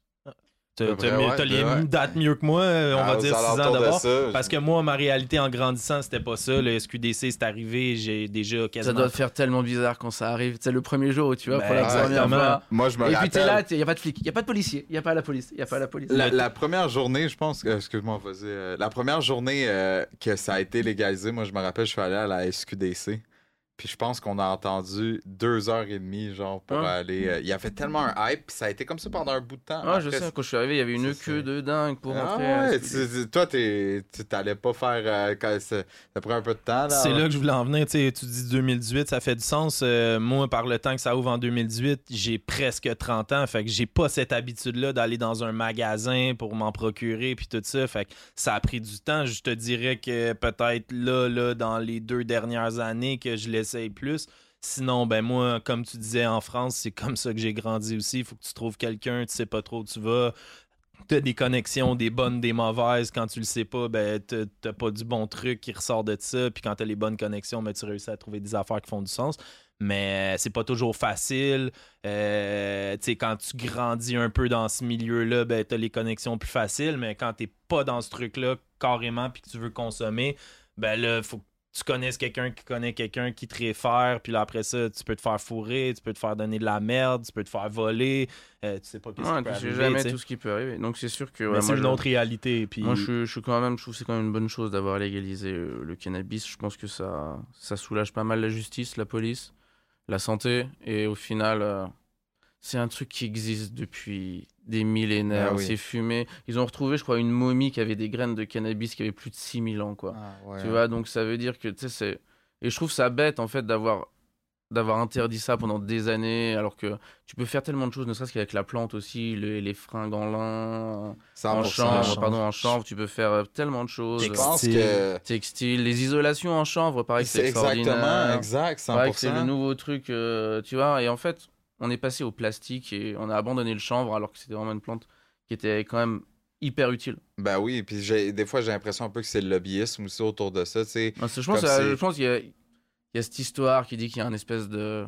T'as, C'est t'as vrai, mieux- ouais, t'as les ouais. dates mieux que moi, euh, on Ah, va aux dire six ans alentours de d'abord. ça, Parce que moi, ma réalité en grandissant, c'était pas ça. Le S Q D C, c'est arrivé, j'ai déjà Ça quasiment... doit te faire tellement bizarre quand ça arrive. C'est le premier jour, tu vois, pour Ben, la première exactement. fois. Moi, je me Et puis rappelle. t'es là, il n'y a pas de flic, il n'y a pas de policier, il n'y a pas la police, il n'y a pas la police. La, Le- la première journée, je pense, euh, excuse-moi, vas-y. euh, la première journée euh, que ça a été légalisé, moi, je me rappelle, je suis allé à la S Q D C. Puis je pense qu'on a entendu deux heures et demie, genre, pour Ah. aller. euh, Il y avait tellement un hype, puis ça a été comme ça pendant un bout de temps. Ah, je Après, sais, quand je suis arrivé, il y avait une c'est- queue c'est- de dingue pour Ah rentrer. à la ouais, S Q D C. tu- tu- toi, t'es- tu t'allais pas faire. euh, quand ça, ça prend un peu de temps, là. C'est là que je voulais en venir. Tu sais, tu dis deux mille dix-huit, ça fait du sens. Euh, moi, par le temps que ça ouvre en deux mille dix-huit, j'ai presque trente ans. Fait que j'ai pas cette habitude-là d'aller dans un magasin pour m'en procurer puis tout ça. Fait que ça a pris du temps. Je te dirais que peut-être là, là, dans les deux dernières années que je l'essaye plus. Sinon, ben moi, comme tu disais en France, c'est comme ça que j'ai grandi aussi. Il faut que tu trouves quelqu'un, tu sais pas trop où tu vas. T'as des connexions, des bonnes, des mauvaises. Quand tu le sais pas, ben t'as t'as pas du bon truc qui ressort de ça. Puis quand t'as les bonnes connexions, ben tu réussis à trouver des affaires qui font du sens. Mais c'est pas toujours facile. Euh, tu sais, quand tu grandis un peu dans ce milieu-là, ben t'as les connexions plus faciles. Mais quand t'es pas dans ce truc-là carrément puis que tu veux consommer, ben là, faut que tu connaisses quelqu'un qui connaît quelqu'un qui te réfère, puis là après ça, tu peux te faire fourrer, tu peux te faire donner de la merde, tu peux te faire voler, euh, tu sais pas qu'est-ce Ouais, qui peut tu sais arriver. jamais tu sais. tout ce qui peut arriver. Donc c'est sûr que. Mais ouais, c'est moi, une je- autre réalité. Puis... Moi, je, suis- je suis quand même, je trouve que c'est quand même une bonne chose d'avoir légalisé euh, le cannabis. Je pense que ça, ça soulage pas mal la justice, la police, la santé, et au final, euh, c'est un truc qui existe depuis des millénaires. Ah oui. C'est fumé. Ils ont retrouvé, je crois, une momie qui avait des graines de cannabis qui avait plus de six mille ans, quoi. Ah, ouais. Tu vois, donc ça veut dire que, tu sais, c'est... Et je trouve ça bête, en fait, d'avoir... d'avoir interdit ça pendant des années, alors que tu peux faire tellement de choses, ne serait-ce qu'avec la plante aussi, le- les fringues en lin, cent en pour cent. chanvre, chanvre. pardon, en chanvre, tu peux faire euh, tellement de choses. Je pense Textile. que Textile, les isolations en chanvre, pareil, c'est c'est exactement, extraordinaire. exact, cent Pareil pour que c'est le cent. nouveau truc, euh, tu vois, et en fait, on est passé au plastique et on a abandonné le chanvre alors que c'était vraiment une plante qui était quand même hyper utile. Ben oui, puis j'ai- des fois, j'ai l'impression un peu que c'est le lobbyisme aussi autour de ça, tu sais. Parce que Je pense, Comme que- c'est- je pense qu'il y a, il y a cette histoire qui dit qu'il y a un espèce de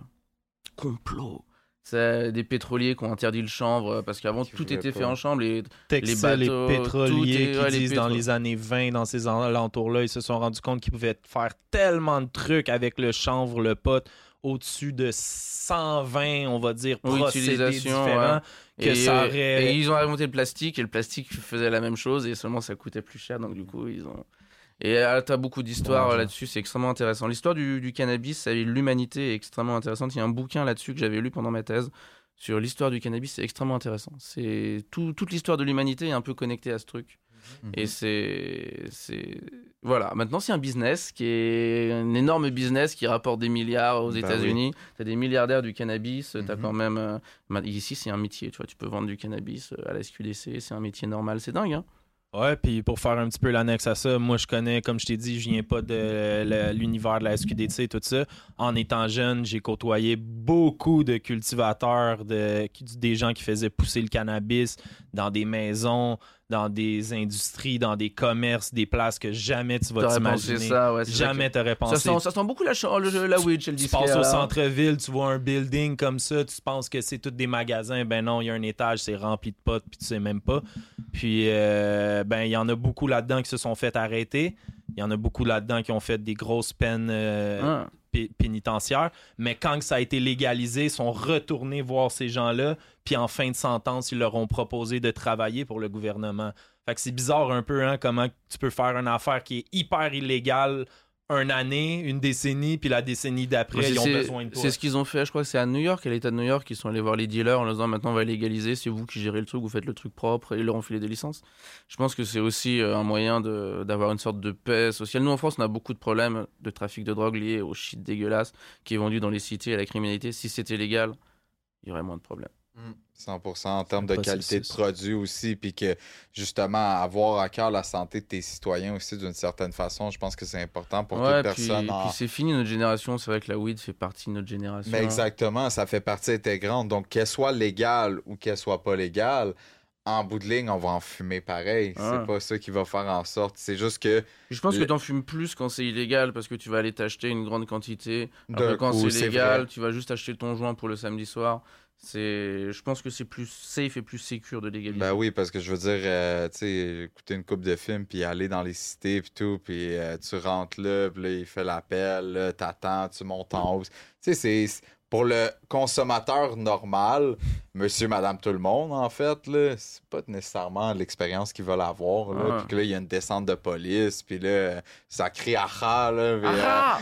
complot. C'est des pétroliers qui ont interdit le chanvre parce qu'avant Qui tout voulaient était pas. fait en chanvre. Les... Textiles et bateaux, pétroliers tout est- qui ouais, les disent dans pétro- les années vingt, dans ces alentours-là, ils se sont rendus compte qu'ils pouvaient faire tellement de trucs avec le chanvre, le pot, au-dessus de cent vingt, on va dire, Oui, procédés utilisation, différents, que et, ça aurait... et ils ont inventé le plastique et le plastique faisait la même chose et seulement ça coûtait plus cher. Donc du coup, ils ont... Et euh, t'as beaucoup d'histoires Ouais, là-dessus, c'est extrêmement intéressant. L'histoire du, du cannabis et l'humanité est extrêmement intéressante. Il y a un bouquin là-dessus que j'avais lu pendant ma thèse sur l'histoire du cannabis, c'est extrêmement intéressant. C'est tout, toute l'histoire de l'humanité est un peu connectée à ce truc. Mhm. Et c'est, c'est... Voilà, maintenant c'est un business qui est un énorme business qui rapporte des milliards aux Bah États-Unis. T'as des milliardaires du cannabis, t'as Mhm. quand même... euh, ma- Ici c'est un métier, tu vois, tu peux vendre du cannabis euh, à la S Q D C, c'est un métier normal, c'est dingue, hein. Ouais, puis pour faire un petit peu l'annexe à ça, moi je connais, comme je t'ai dit, je viens pas de le- l'univers de la S Q D C et tout ça. En étant jeune, j'ai côtoyé beaucoup de cultivateurs, de, qui- des gens qui faisaient pousser le cannabis dans des maisons, dans des industries, dans des commerces, des places que jamais tu vas T'aurais pensé t'imaginer. ça, ouais. c'est ça Jamais t'aurais que- Ça pensé. sent, ça sent beaucoup la, ch- le- la weed chez le Tu disquaire. passes au là. centre-ville, tu vois un building comme ça, tu penses que c'est tous des magasins. Ben non, il y a un étage, c'est rempli de potes, puis tu sais même pas. Puis, euh, ben, il y en a beaucoup là-dedans qui se sont fait arrêter. Il y en a beaucoup là-dedans qui ont fait des grosses peines euh, Ah. pé- pénitentiaires. Mais quand que ça a été légalisé, ils sont retournés voir ces gens-là. Puis en fin de sentence, ils leur ont proposé de travailler pour le gouvernement. Fait que c'est bizarre un peu, hein, comment tu peux faire une affaire qui est hyper illégale une année, une décennie, puis la décennie d'après, C'est- ils ont c'est- besoin de toi. C'est ce qu'ils ont fait, je crois que c'est à New York, à l'État de New York, ils sont allés voir les dealers en leur disant maintenant on va légaliser, c'est vous qui gérez le truc, vous faites le truc propre et ils leur ont filé des licences. Je pense que c'est aussi euh, un moyen de- d'avoir une sorte de paix sociale. Nous en France, on a beaucoup de problèmes de trafic de drogue liés au shit dégueulasse qui est vendu dans les cités à la criminalité. Si c'était légal, il y aurait moins de problèmes. cent pour cent en termes de processus. qualité de produit aussi, puis que justement avoir à cœur la santé de tes citoyens aussi d'une certaine façon, je pense que c'est important pour Ouais, toute puis, personne. en- puis c'est fini notre génération, c'est vrai que la weed fait partie de notre génération. Mais exactement, ça fait partie intégrante. Donc qu'elle soit légale ou qu'elle soit pas légale, en bout de ligne, on va en fumer pareil. Ouais. C'est pas ça qui va faire en sorte. C'est juste que Puis je pense Le- que t'en fumes plus quand c'est illégal parce que tu vas aller t'acheter une grande quantité. Alors d'un que quand coup, c'est c'est légal, vrai. tu vas juste acheter ton joint pour le samedi soir. C'est, je pense que c'est plus safe et plus sécure de légaliser. Ben oui, parce que je veux dire, euh, tu sais, écouter une coupe de films, puis aller dans les cités, puis tout, puis euh, tu rentres là, puis là, il fait l'appel, là, t'attends, tu montes en haut. Tu sais, c'est c'est- pour le consommateur normal, monsieur, madame, tout le monde, en fait, là, c'est pas nécessairement l'expérience qu'ils veulent avoir, là, Ah. puis que là, il y a une descente de police, puis là, ça crie « aha », là, puis, euh, Ah!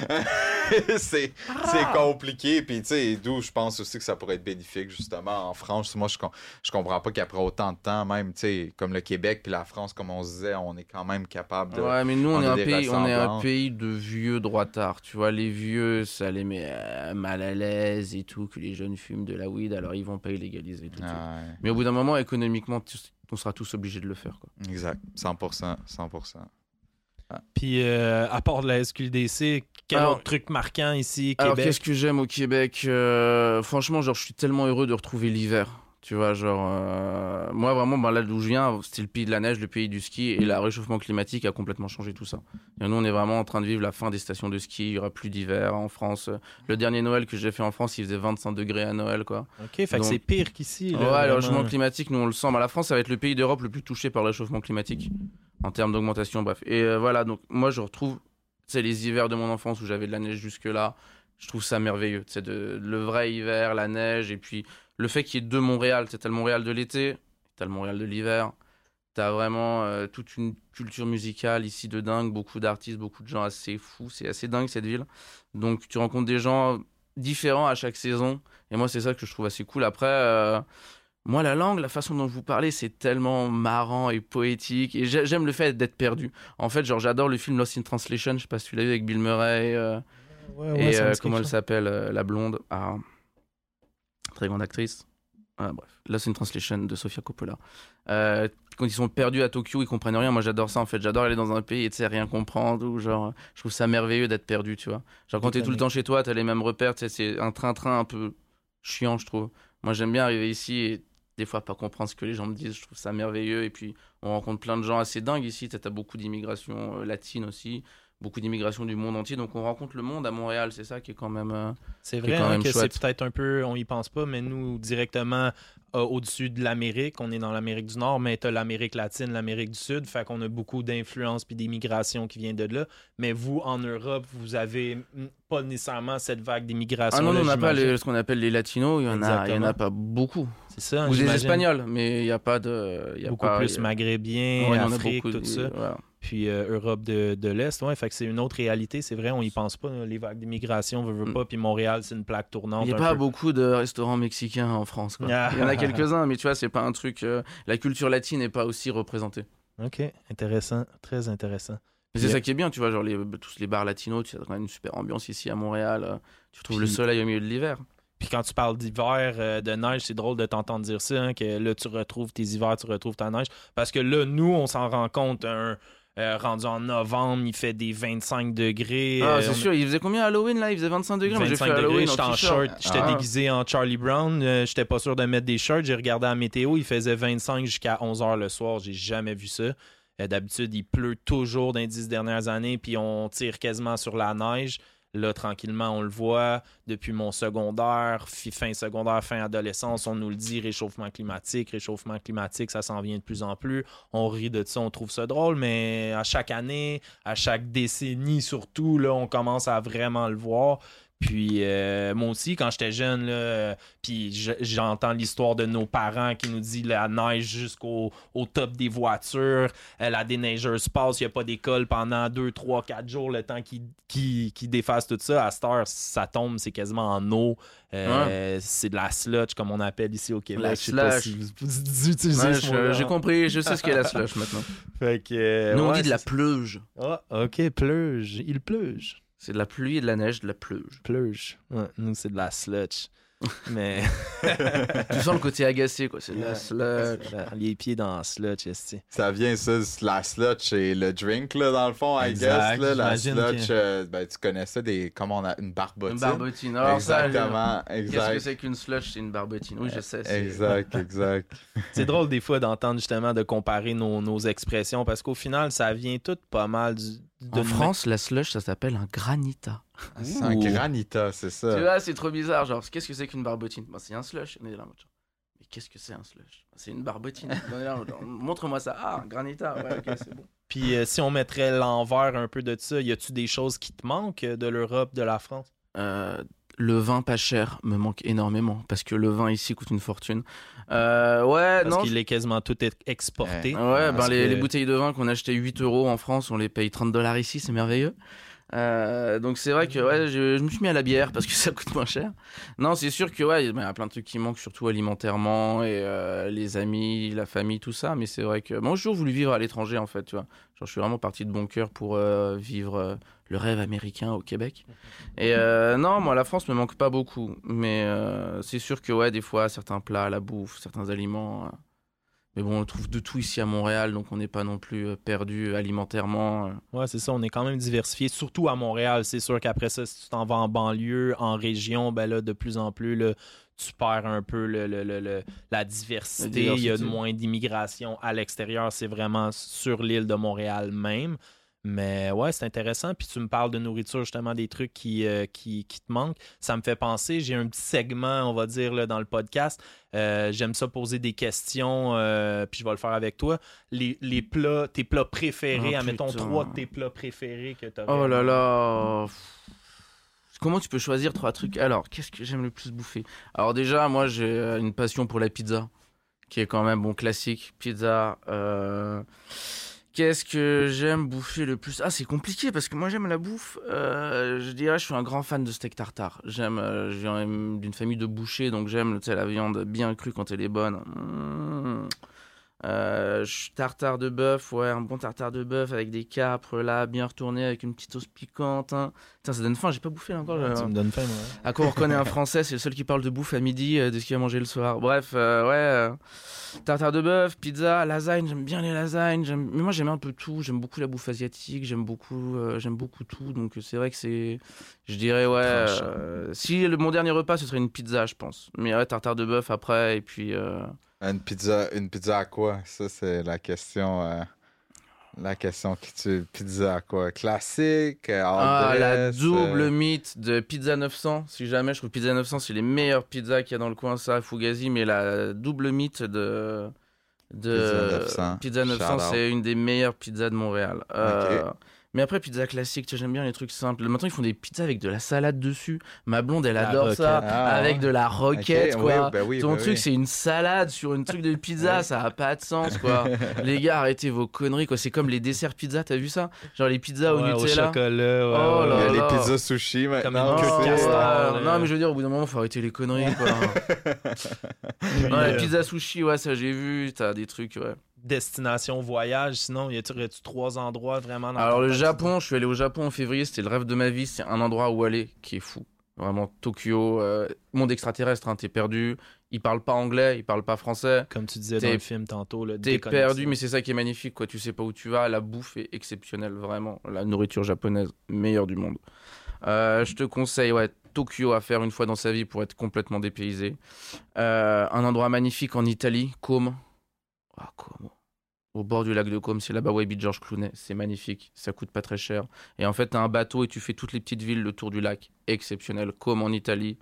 c'est c'est compliqué. Puis, tu sais, d'où je pense aussi que ça pourrait être bénéfique, justement, en France. Moi, je, com- je comprends pas qu'après autant de temps, même, tu sais, comme le Québec puis la France, comme on se disait, on est quand même capable de. Ouais, mais nous, on, on est a un des pays, on est un ressemblances. pays de vieux droitards. Tu vois, les vieux, ça les met euh, mal à l'aise et tout, que les jeunes fument de la weed, alors ils vont pas illégaliser tout de suite. Ouais, Mais au bout d'un moment, économiquement, tu- on sera tous obligés de le faire, quoi. exact. cent pour cent. cent pour cent. Puis euh, à part de la S Q D C, quel Alors- autre truc marquant ici, Alors, Québec? qu'est-ce que j'aime au Québec Euh, Franchement, genre, je suis tellement heureux de retrouver l'hiver. Tu vois, genre, euh, moi vraiment, ben, là d'où je viens, c'était le pays de la neige, le pays du ski, et le réchauffement climatique a complètement changé tout ça. Et nous, on est vraiment en train de vivre la fin des stations de ski, il y aura plus d'hiver en France. Le dernier Noël que j'ai fait en France, il faisait vingt-cinq degrés à Noël, quoi. OK, fait que Donc- c'est pire qu'ici. là, Ouais, le vraiment. réchauffement climatique, nous on le sent. Mais la France, ça va être le pays d'Europe le plus touché par le réchauffement climatique en termes d'augmentation, bref. Et euh, voilà, donc moi je retrouve, c'est les hivers de mon enfance où j'avais de la neige jusque-là. Je trouve ça merveilleux. C'est de le vrai hiver, la neige, et puis le fait qu'il y ait deux Montréal. T'as le Montréal de l'été, t'as le Montréal de l'hiver. T'as vraiment euh, toute une culture musicale ici de dingue, beaucoup d'artistes, beaucoup de gens assez fous. C'est assez dingue cette ville. Donc tu rencontres des gens différent à chaque saison. Et moi, c'est ça que je trouve assez cool. Après, euh, moi, la langue, la façon dont vous parlez, c'est tellement marrant et poétique. Et j'ai- j'aime le fait d'être perdu. En fait, genre, j'adore le film Lost in Translation. Je sais pas si tu l'as vu avec Bill Murray. Et, euh, Ouais, ouais, et ça me euh, dit comment quelque elle chose. s'appelle, euh, la blonde. Ah, très grande actrice. Ah, bref, Lost in Translation de Sofia Coppola. Euh, quand ils sont perdus à Tokyo, ils comprennent rien. Moi, j'adore ça en fait. J'adore aller dans un pays et tu sais rien comprendre. Ou genre, je trouve ça merveilleux d'être perdu, tu vois. Genre quand t'es tout le temps chez toi, t'as les mêmes repères. Tu sais, c'est un train-train un peu chiant, je trouve. Moi, j'aime bien arriver ici et des fois pas comprendre ce que les gens me disent. Je trouve ça merveilleux. Et puis, on rencontre plein de gens assez dingues ici. T'as t'as beaucoup d'immigration euh, latine aussi. Beaucoup d'immigration du monde entier. Donc, on rencontre le monde à Montréal. C'est ça qui est quand même. euh, C'est qui est vrai quand hein, même que chouette. c'est peut-être un peu, on y pense pas, mais nous, directement euh, au-dessus de l'Amérique, on est dans l'Amérique du Nord, mais tu as l'Amérique latine, l'Amérique du Sud, fait qu'on a beaucoup d'influence puis d'immigration qui vient de là. Mais vous, en Europe, vous avez mm, pas nécessairement cette vague d'immigration. Ah non, là, non, on n'a pas j'imagine. les- ce qu'on appelle les latinos. Il y en a, il y en Exactement. a pas beaucoup. C'est ça, Ou des j'imagine. Espagnols, mais il n'y a pas de. Y a Beaucoup pas, plus y a- maghrébien, Ouais, il y en a Afrique, beaucoup, tout ça. voilà. Puis euh, Europe de, de l'Est, ouais, fait que c'est une autre réalité, c'est vrai, on y pense pas, les vagues d'immigration, veut, veut Mm. pas, puis Montréal, c'est une plaque tournante. Il n'y a un pas peu. beaucoup de restaurants mexicains en France. Quoi. Ah. Il y en a quelques-uns, mais tu vois, c'est pas un truc. euh, La culture latine n'est pas aussi représentée. Ok, intéressant, très intéressant. Mais c'est Puis, ça qui est bien, tu vois, genre les, tous les bars latinos, tu as quand même une super ambiance ici à Montréal. euh, Tu trouves le Puis- soleil au milieu de l'hiver. Puis quand tu parles d'hiver, euh, de neige, c'est drôle de t'entendre dire ça, hein, que là, tu retrouves tes hivers, tu retrouves ta neige. Parce que là, nous, on s'en rend compte, un, euh, rendu en novembre, il fait des vingt-cinq degrés. Ah, euh, c'est on- sûr, il faisait combien à Halloween là? Il faisait vingt-cinq degrés. Moi, j'ai fait vingt-cinq degrés, Halloween j'étais en t-shirt. short, j'étais Ah. déguisé en Charlie Brown, euh, j'étais pas sûr de mettre des shirts, j'ai regardé la météo, il faisait vingt-cinq jusqu'à onze heures le soir, j'ai jamais vu ça. Euh, d'habitude, il pleut toujours dans les dix dernières années, puis on tire quasiment sur la neige. Là, tranquillement, on le voit. Depuis mon secondaire, fi- fin secondaire, fin adolescence, on nous le dit, réchauffement climatique, réchauffement climatique, ça s'en vient de plus en plus. On rit de ça, on trouve ça drôle, mais à chaque année, à chaque décennie surtout, là, on commence à vraiment le voir. Puis euh, moi aussi, quand j'étais jeune, là, euh, puis je- j'entends l'histoire de nos parents qui nous disent la neige jusqu'au au top des voitures, euh, la déneigeuse passe, il n'y a pas d'école pendant deux, trois, quatre jours, le temps qu'ils qui, qui défassent tout ça. À cette heure, ça tombe, c'est quasiment en eau. Euh, C'est de la sludge, comme on appelle ici au Québec. La Je sais pas slush. si vous, vous utilisez Ouais, ce je- mot-là. j'ai compris, je sais ce qu'est la slush maintenant. Fait que, euh, Nous, on ouais, dit de la c'est- pleuge. Ah, ok, pleuge. Il pleuge. C'est de la pluie et de la neige, de la pleuge. Pleuge. Ouais, nous, c'est de la sludge. Mais. Tu sens le côté agacé, quoi. C'est de la Ouais. slush. Les pieds dans la sludge, esti. Ça vient, ça, c'est la slotch et le drink, là, dans le fond, I Exact, guess. Là, la j'imagine slotch, que- euh, ben, tu connais ça, des, comment on a, une barbotine. Une barbotine. Alors, ça, Exactement, je- Qu'est-ce que exact. c'est qu'une slush? C'est une barbotine. Oui, je sais. c'est- Exact, exact. C'est drôle des fois d'entendre justement de comparer nos, nos expressions parce qu'au final, ça vient tout pas mal du. de En nous- France, la slush, ça s'appelle un granita. C'est un Ouh. granita, c'est Tu ça. vois, c'est trop bizarre. Genre, qu'est-ce que c'est qu'une barbotine? Bah, c'est un slush. On est là, en mode genre, mais qu'est-ce que c'est un slush? Bah, c'est une barbotine. On est là, en mode genre, montre-moi ça. Ah, un granita. Ouais, ok, c'est bon. Puis euh, si on mettrait l'envers un peu de ça, y a-tu des choses qui te manquent de l'Europe, de la France? Euh, le vin pas cher me manque énormément parce que le vin ici coûte une fortune. Euh, ouais, Parce non. qu'il est quasiment tout est exporté. Ouais. Ouais, ben Parce les, que- les bouteilles de vin qu'on achetait huit euros en France, on les paye trente dollars ici, c'est merveilleux. Euh, donc c'est vrai que ouais, je, je me suis mis à la bière parce que ça coûte moins cher. Non, c'est sûr que ouais, il y a plein de trucs qui manquent, surtout alimentairement et euh, les amis, la famille, tout ça. Mais c'est vrai que moi, j'ai toujours voulu vivre à l'étranger en fait, tu vois. Genre, je suis vraiment parti de bon cœur pour euh, vivre euh, le rêve américain au Québec. Et euh, non, moi, la France me manque pas beaucoup, mais euh, c'est sûr que ouais, des fois, certains plats, la bouffe, certains aliments. euh, Mais bon, on trouve de tout ici à Montréal, donc on n'est pas non plus euh, perdu alimentairement. euh. Ouais, c'est ça, on est quand même diversifié, surtout à Montréal. C'est sûr qu'après ça, si tu t'en vas en banlieue, en région, ben là, de plus en plus, là, tu perds un peu le, le- le- le- la diversité. La Il y a diversité. moins d'immigration à l'extérieur. C'est vraiment sur l'île de Montréal même. Mais ouais, c'est intéressant. Puis tu me parles de nourriture, justement, des trucs qui, euh, qui, qui te manquent. Ça me fait penser, j'ai un petit segment, on va dire, là, dans le podcast. Euh, j'aime ça poser des questions, euh, puis je vais le faire avec toi. Les, les plats, tes plats préférés, Oh, admettons putain. trois de tes plats préférés que tu as. Oh là là. Comment tu peux choisir trois trucs? Alors, qu'est-ce que j'aime le plus bouffer? Alors déjà, moi, j'ai euh, une passion pour la pizza, qui est quand même bon classique. Pizza, euh, Qu'est-ce que j'aime bouffer le plus? Ah, c'est compliqué parce que moi j'aime la bouffe. Euh, je dirais, je suis un grand fan de steak tartare. J'aime, euh, je viens d'une famille de bouchers, donc j'aime, tu sais, la viande bien crue quand elle est bonne. Mmh. Euh, tartare de bœuf, ouais, un bon tartare de bœuf avec des capres là, bien retourné, avec une petite sauce piquante. Hein. Putain, ça donne faim, j'ai pas bouffé là encore. Ouais, je... tu me donnes faim, moi. À quoi on reconnaît un Français, c'est le seul qui parle de bouffe à midi, euh, de ce qu'il a mangé le soir. Bref, euh, ouais, euh, tartare de bœuf, pizza, lasagne, j'aime bien les lasagnes. J'aime... Mais moi j'aime un peu tout, j'aime beaucoup la bouffe asiatique, j'aime beaucoup, euh, j'aime beaucoup tout. Donc c'est vrai que c'est, je dirais ouais. Euh, si le, mon dernier repas ce serait une pizza, je pense. Mais ouais, tartare de bœuf après et puis. Euh... Une pizza, une pizza à quoi? Ça, c'est la question. Euh, la question qui tue. Pizza à quoi? Classique? Ah, la double euh... mythe de Pizza neuf cents. Si jamais, je trouve Pizza neuf cents, c'est les meilleures pizzas qu'il y a dans le coin, ça, Fugazi. Mais la double mythe de, de Pizza neuf cents, Pizza neuf cents c'est une des meilleures pizzas de Montréal. Euh, okay. Mais après, pizza classique, tu vois, j'aime bien les trucs simples. Maintenant, ils font des pizzas avec de la salade dessus. Ma blonde, elle adore ça. Ah, avec ouais. de la roquette, okay. quoi. Oui, bah oui, Ton bah truc, oui. c'est une salade sur une truc de pizza. Ouais. Ça a pas de sens, quoi. Les gars, arrêtez vos conneries, quoi. C'est comme les desserts pizza, t'as vu ça? Genre les pizzas ouais, au Nutella. Au chocolat, ouais. Oh là Il y a là. les pizzas sushi maintenant. Comme une queue de castor. Non, mais je veux dire, au bout d'un moment, faut arrêter les conneries, quoi. Non, la pizza sushi, ouais, ça j'ai vu. T'as des trucs, ouais. Destination voyage, sinon y a-tu trois endroits vraiment dans Alors le Japon, je suis allé au Japon en février, c'était le rêve de ma vie, c'est un endroit où aller qui est fou. Vraiment Tokyo, euh, monde extraterrestre, hein, t'es perdu, ils parlent pas anglais, ils parlent pas français. Comme tu disais t'es, dans le film tantôt, là, t'es perdu, mais c'est ça qui est magnifique, quoi. Tu sais pas où tu vas, la bouffe est exceptionnelle, vraiment. La nourriture japonaise, meilleure du monde. Euh, je te conseille, ouais, Tokyo à faire une fois dans sa vie pour être complètement dépaysé. Euh, un endroit magnifique en Italie, Côme. Ah, Côme. Au bord du lac de Côme, c'est là-bas où habite Georges Clooney. C'est magnifique, ça coûte pas très cher. Et en fait, t'as un bateau et tu fais toutes les petites villes le tour du lac. Exceptionnel. Côme en Italie,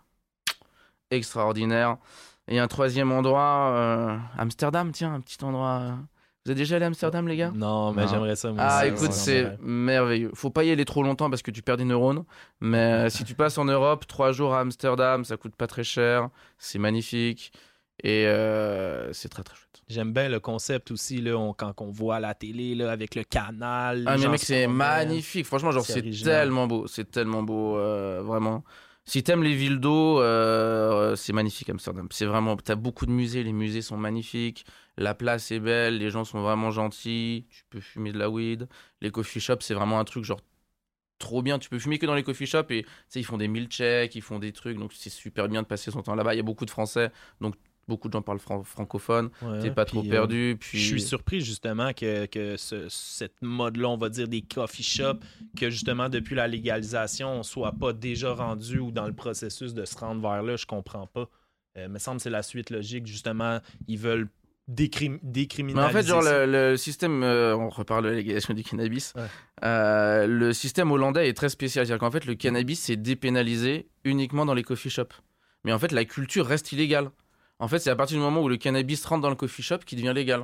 extraordinaire. Et un troisième endroit, euh, Amsterdam, tiens, un petit endroit. Vous êtes déjà allé à Amsterdam, les gars? Non, mais non. J'aimerais ça. Moi, ah, aussi, écoute, c'est ouais. merveilleux. Faut pas y aller trop longtemps parce que tu perds des neurones. Mais si tu passes en Europe, trois jours à Amsterdam, ça coûte pas très cher. C'est magnifique. Et euh, c'est très très chouette. J'aime bien le concept aussi, là, on, quand on voit à la télé là, avec le canal. Ah, mais mec, c'est magnifique. Franchement, genre, c'est, c'est tellement beau. C'est tellement beau, euh, vraiment. Si t'aimes les villes d'eau, euh, c'est magnifique Amsterdam. C'est vraiment, t'as beaucoup de musées, les musées sont magnifiques. La place est belle, les gens sont vraiment gentils. Tu peux fumer de la weed. Les coffee shops, c'est vraiment un truc genre trop bien. Tu peux fumer que dans les coffee shops et tu sais, ils font des milkshakes, ils font des trucs. Donc c'est super bien de passer son temps là-bas. Il y a beaucoup de Français, donc beaucoup de gens parlent fran- francophone, ouais, t'es pas trop perdu. Euh, puis... Je suis surpris justement que, que ce, cette mode-là, on va dire des coffee shops, que justement depuis la légalisation, on soit pas déjà rendu ou dans le processus de se rendre vers là, je comprends pas. Euh, me semble que c'est la suite logique, justement, ils veulent décrim- décriminaliser. Mais en fait, genre le, le système, euh, on reparle de la légalisation du cannabis, ouais. euh, le système hollandais est très spécial, c'est-à-dire qu'en fait le cannabis c'est dépénalisé uniquement dans les coffee shops. Mais en fait la culture reste illégale. En fait, c'est à partir du moment où le cannabis rentre dans le coffee shop qu'il devient légal.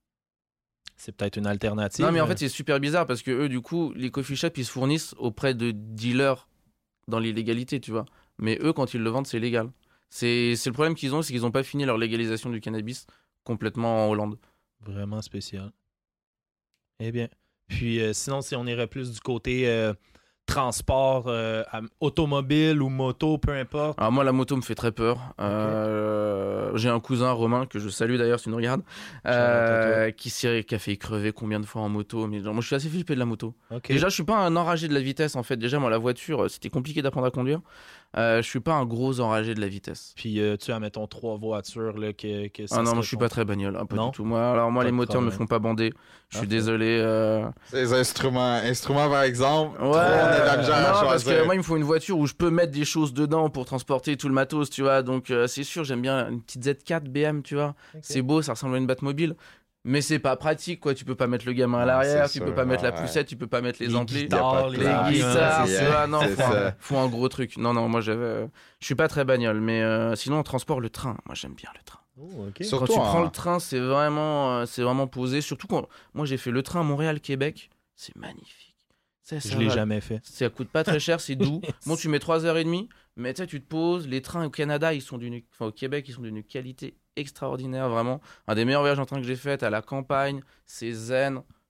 C'est peut-être une alternative. Non, mais en fait, c'est super bizarre parce que eux, du coup, les coffee shops, ils se fournissent auprès de dealers dans l'illégalité, tu vois. Mais eux, quand ils le vendent, c'est légal. C'est, c'est le problème qu'ils ont, c'est qu'ils n'ont pas fini leur légalisation du cannabis complètement en Hollande. Vraiment spécial. Eh bien. Puis, euh, sinon, si on irait plus du côté... Euh... transport euh, automobile ou moto, peu importe. Alors moi, la moto me fait très peur. Euh, okay. J'ai un cousin, Romain, que je salue d'ailleurs si tu nous regardes, euh, qui, s'est, qui a fait crever combien de fois en moto. Mais genre, moi, je suis assez flippé de la moto. Okay. Déjà, je suis pas un enragé de la vitesse, en fait. Déjà, moi, la voiture, c'était compliqué d'apprendre à conduire. Euh, je suis pas un gros enragé de la vitesse. Puis euh, tu as, mettons, trois voitures là, que, que ça Ah non, moi je suis ton... pas très bagnole, hein, pas non? du tout. Moi, alors moi, pas les moteurs problème. me font pas bander. Je suis okay. désolé. Euh... Les instruments, instruments par exemple. Ouais. Trop, on a de la misère à choisir. Parce que moi, il me faut une voiture où je peux mettre des choses dedans pour transporter tout le matos, tu vois. Donc euh, c'est sûr, j'aime bien une petite Z quatre B M, tu vois. Okay. C'est beau, ça ressemble à une Batmobile. Mais c'est pas pratique, quoi. Tu peux pas mettre le gamin à l'arrière, tu sûr, peux pas mettre ouais. la poussette, tu peux pas mettre les, les amplis, guitares, les guitares, tu vois. Non, faut un, faut un gros truc. Non, non, moi j'avais, euh, je suis pas très bagnole, mais euh, sinon on transporte le train. Moi j'aime bien le train. Oh, okay. Quand tu hein. prends le train, c'est vraiment, euh, c'est vraiment posé. Surtout quand moi j'ai fait le train Montréal-Québec, c'est magnifique. Ça, ça je l'ai va. jamais fait. Ça coûte pas très cher, c'est doux. Bon, tu mets trois heures trente, mais tu sais, tu te poses. Les trains au Canada, ils sont d'une, enfin au Québec, ils sont d'une qualité extraordinaire, vraiment. Un des meilleurs voyages en train que j'ai fait à la campagne, c'est zen.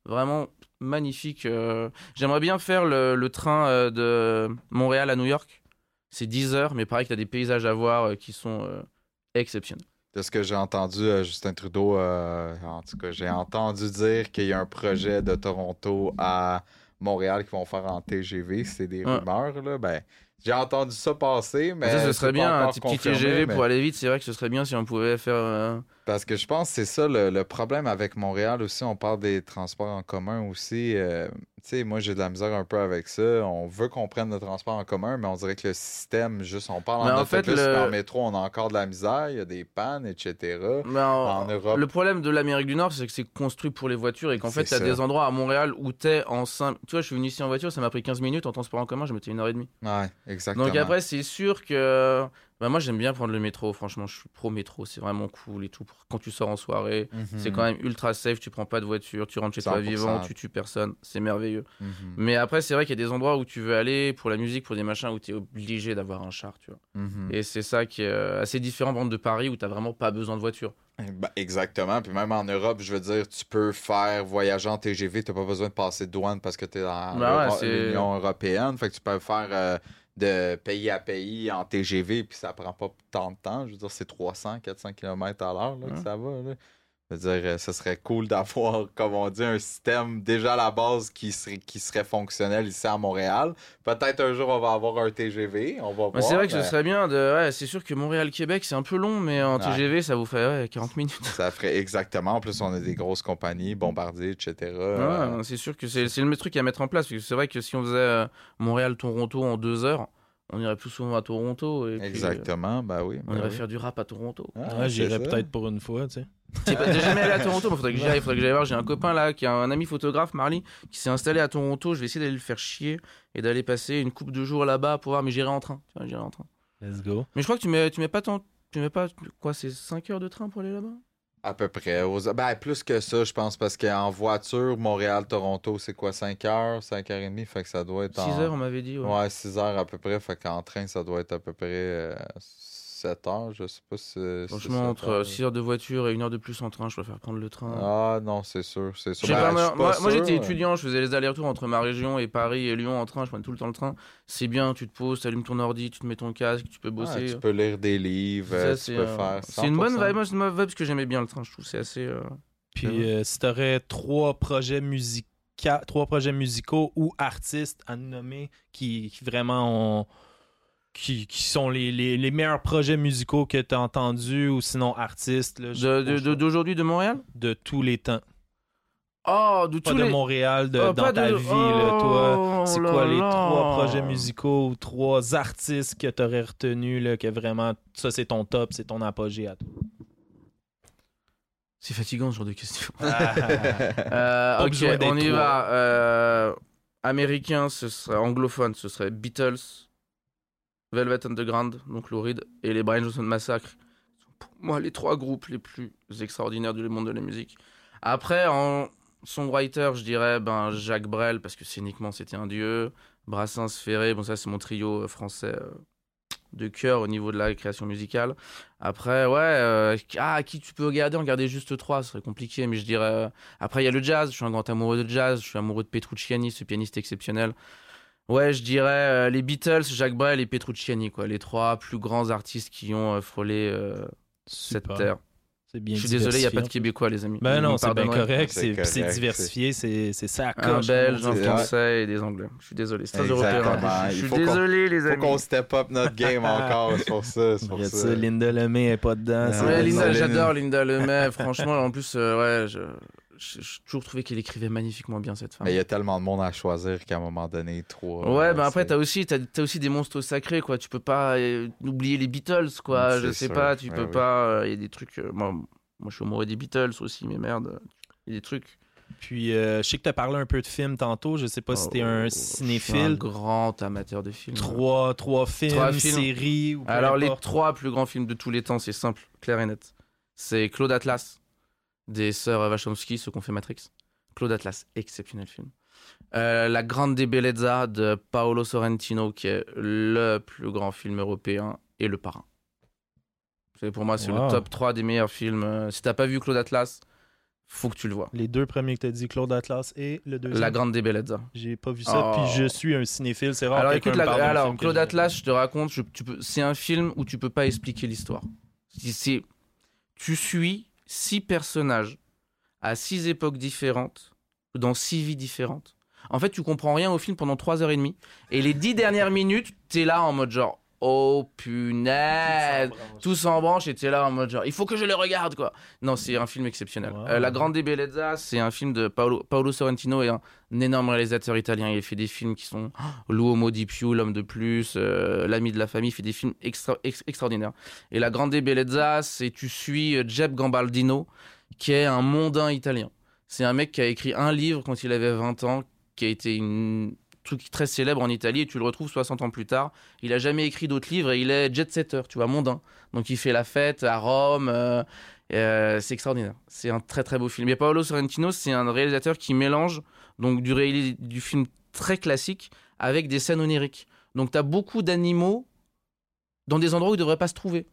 Vraiment magnifique. Euh... J'aimerais bien faire le, le train euh, de Montréal à New York. C'est dix heures, mais pareil que tu as des paysages à voir euh, qui sont euh, exceptionnels. De ce que j'ai entendu, euh, Justin Trudeau, euh, en tout cas, j'ai entendu dire qu'il y a un projet de Toronto à Montréal qu'ils vont faire en T G V. C'est des Ouais. rumeurs, là. Ben, j'ai entendu ça passer, mais. Ça, ce c'est serait pas bien, un encore petit petit confirmé, T G V mais- pour aller vite. C'est vrai que ce serait bien si on pouvait faire. euh, Parce que je pense que c'est ça le, le problème avec Montréal aussi. On parle des transports en commun aussi. Euh, tu sais, moi, j'ai de la misère un peu avec ça. On veut qu'on prenne le transport en commun, mais on dirait que le système, juste, on parle Mais en en fait, autobus, le- mais en métro, on a encore de la misère. Il y a des pannes, et cetera. Mais en- En Europe. Le problème de l'Amérique du Nord, c'est que c'est construit pour les voitures et qu'en fait, C'est tu as ça. des endroits à Montréal où t'es en cinq. Tu vois, je suis venu ici en voiture, ça m'a pris quinze minutes. En transport en commun, je mettais une heure et demie. Ouais, exactement. Donc après, c'est sûr que. Bah, moi, j'aime bien prendre le métro. Franchement, je suis pro métro. C'est vraiment cool et tout. Pour- Quand tu sors en soirée, Mhm. c'est quand même ultra safe. Tu prends pas de voiture, tu rentres chez toi cent pour cent. vivant, tu tues personne. C'est merveilleux. Mhm. Mais après, c'est vrai qu'il y a des endroits où tu veux aller pour la musique, pour des machins où tu es obligé d'avoir un char, tu vois. Mhm. Et c'est ça qui est euh, assez différent par exemple, de Paris où tu vraiment pas besoin de voiture. Ben, exactement. Puis même en Europe, je veux dire, tu peux faire voyager en T G V, tu n'as pas besoin de passer de douane parce que tu es dans Ben ouais, l'Euro- c'est- l'Union européenne. Fait que tu peux faire euh, de pays à pays en T G V, puis ça prend pas tant de temps. Je veux dire, c'est trois cents, quatre cents kilomètres à l'heure là, que Ouais. ça va. Là. Je veux dire, euh, ce serait cool d'avoir, comme on dit, un système déjà à la base qui serait, qui serait fonctionnel ici à Montréal. Peut-être un jour, on va avoir un T G V. On va Ben, voir. c'est vrai que mais ce serait bien de. Ouais, c'est sûr que Montréal-Québec, c'est un peu long, mais en Ouais. T G V, ça vous fait ouais, quarante minutes. Ça ferait exactement. En plus, on a des grosses compagnies, Bombardier, et cetera. Euh, Ouais, non, c'est sûr que c'est c'est le truc à mettre en place. Parce que c'est vrai que si on faisait euh, Montréal-Toronto en deux heures, on irait plus souvent à Toronto. Et puis, euh, Exactement, ben oui. on ben irait oui. faire du rap à Toronto. Ah, Ouais, c'est j'irais ça. peut-être pour une fois, tu sais. T'es pas- t'es jamais allé à Toronto, il faudrait que j'y aille, faudrait que j'aille voir. J'ai un copain là, qui a un ami photographe, Marley, qui s'est installé à Toronto. Je vais essayer d'aller le faire chier et d'aller passer une couple de jours là-bas pour voir, mais j'irai en train. Tu vois, j'irai en train. Let's go. Mais je crois que tu mets, tu mets pas tant. Tu mets pas. Quoi, c'est cinq heures de train pour aller là-bas? À peu près. Aux- Ben, plus que ça, je pense, parce qu'en voiture, Montréal-Toronto, c'est quoi, cinq heures, cinq heures trente? Fait que ça doit être en... six heures, on m'avait dit. Ouais. Ouais, six heures à peu près. Fait qu'en train, ça doit être à peu près euh, sept heures. Je sais pas si c'est... Franchement, entre six heures de voiture et une heure de plus en train, je préfère prendre le train. Ah non, c'est sûr, c'est Je sûr. sais Ben, pas, je moi, suis pas moi- moi, sûr. j'étais étudiant, je faisais les allers-retours entre ma région et Paris et Lyon en train, je prenais tout le temps le train. C'est bien, tu te poses, tu allumes ton ordi, tu te mets ton casque, tu peux Ah, bosser. tu peux lire des livres, Ça, euh, c'est, tu peux euh, faire c'est une bonne cent pour cent. vibe, moi c'est une bonne vibe parce que j'aimais bien le train, je trouve c'est assez. euh, Puis Ouais. euh, si t'aurais trois projets musicaux, trois projets musicaux ou artistes à nous nommer qui, qui vraiment ont, qui, qui sont les, les, les meilleurs projets musicaux que t'as entendus ou sinon artistes là, je- De, de- de- d'aujourd'hui de Montréal? de tous les temps. Oh, de Pas tous de les. Montréal, de, Oh, dans pas ta de- vie, là, toi. Oh C'est là quoi les là. trois projets musicaux ou trois artistes que t'aurais retenus, là, que vraiment, ça c'est ton top, c'est ton apogée à toi? C'est fatigant ce genre de questions. Ah. Euh, Pas ok, besoin d'être on y trois. va. Euh, américain, ce serait anglophone, ce serait Beatles, Velvet Underground, donc Lou Reed, et les Brian Johnson Massacre. Pour moi, les trois groupes les plus extraordinaires du monde de la musique. Après, en songwriter, je dirais ben, Jacques Brel, parce que scéniquement, c'était un dieu. Brassens, Ferré, bon, ça, c'est mon trio euh, français euh, de cœur au niveau de la création musicale. Après, ouais, euh, ah, qui tu peux regarder, en garder juste trois, ce serait compliqué, mais je dirais. euh, Après, il y a le jazz, je suis un grand amoureux de jazz, je suis amoureux de Petrucciani, ce pianiste exceptionnel. Ouais, je dirais euh, les Beatles, Jacques Brel et Petrucciani, quoi, les trois plus grands artistes qui ont euh, frôlé euh, cette Super. terre. C'est bien Je suis désolé, il n'y a pas de diversifié. Québécois, les amis. Ben Vous non, me c'est bien pardonnerez. correct. C'est C'est puis c'est correct, diversifié, c'est c'est ça. Un coche, Belge, comme on un dit. Ouais. Français et des Anglais. Je suis désolé, c'est très Exactement. européen. Je Il suis faut qu'on- désolé, les Faut amis. qu'on step up notre game encore, c'est pour ça. C'est pour Regarde ça. ça, Linda Lemay est pas dedans. Ouais, c'est- Ouais, Ouais, Linda, non, j'adore Linda Lemay. Franchement, en plus, euh, ouais, je, je- j'ai toujours trouvé qu'elle écrivait magnifiquement bien cette femme. Mais il y a tellement de monde à choisir qu'à un moment donné, trois. Ouais, euh, ben après, c'est- t'as aussi, t'as, t'as aussi des monstres sacrés, quoi. Tu peux pas euh, oublier les Beatles, quoi. C'est Je sais sûr, pas, tu ouais, peux ouais. pas. Il y a des trucs. euh, moi, moi, je suis amoureux des Beatles aussi, mais merde. Il y a des trucs. Puis, euh, je sais que tu as parlé un peu de films tantôt. Je sais pas si tu es un Oh, Je suis un cinéphile. grand amateur de films. Trois, trois films, Trois films. séries. Ou peu Alors, les importe. trois plus grands films de tous les temps, c'est simple, clair et net. C'est Claude Atlas, des sœurs Wachowski, ceux qui ont fait Matrix. Claude Atlas, exceptionnel film. Euh, La Grande Bellezza de Paolo Sorrentino, qui est le plus grand film européen, et Le Parrain. C'est, pour moi, c'est Wow. le top trois des meilleurs films. Euh, Si t'as pas vu Claude Atlas, faut que tu le vois. Les deux premiers que tu as dit, Claude Atlas et le deuxième. La Grande Bellezza. J'ai pas vu ça, Oh. puis je suis un cinéphile, c'est rare. Alors que écoute, quelqu'un la- me parle d'un alors film que Claude j'ai- Atlas, je te raconte, je- tu peux, c'est un film où tu peux pas expliquer l'histoire. C'est- c'est- tu suis six personnages à six époques différentes, dans six vies différentes. En fait, tu comprends rien au film pendant trois heures et demie. Et les dix dernières minutes, t'es là en mode genre, oh punaise, tout s'en branche et t'es là en mode genre, il faut que je le regarde quoi. Non, c'est un film exceptionnel. Wow. Euh, La Grande Bellezza, c'est un film de Paolo, Paolo Sorrentino, est un, un énorme réalisateur italien. Il a fait des films qui sont oh, L'Uomo di più, L'Homme de plus, euh, L'Ami de la famille. Il fait des films extra, ex- extraordinaires. Et La Grande Bellezza, c'est tu suis euh, Jeb Gambaldino, qui est un mondain italien. C'est un mec qui a écrit un livre quand il avait vingt ans, qui a été une truc très célèbre en Italie, et tu le retrouves soixante ans plus tard. Il a jamais écrit d'autres livres et il est jet-setter, tu vois, mondain. Donc il fait la fête à Rome. Euh, euh, c'est extraordinaire. C'est un très très beau film. Et Paolo Sorrentino, c'est un réalisateur qui mélange donc du, réalis- du film très classique avec des scènes oniriques. Donc tu as beaucoup d'animaux dans des endroits où ils ne devraient pas se trouver.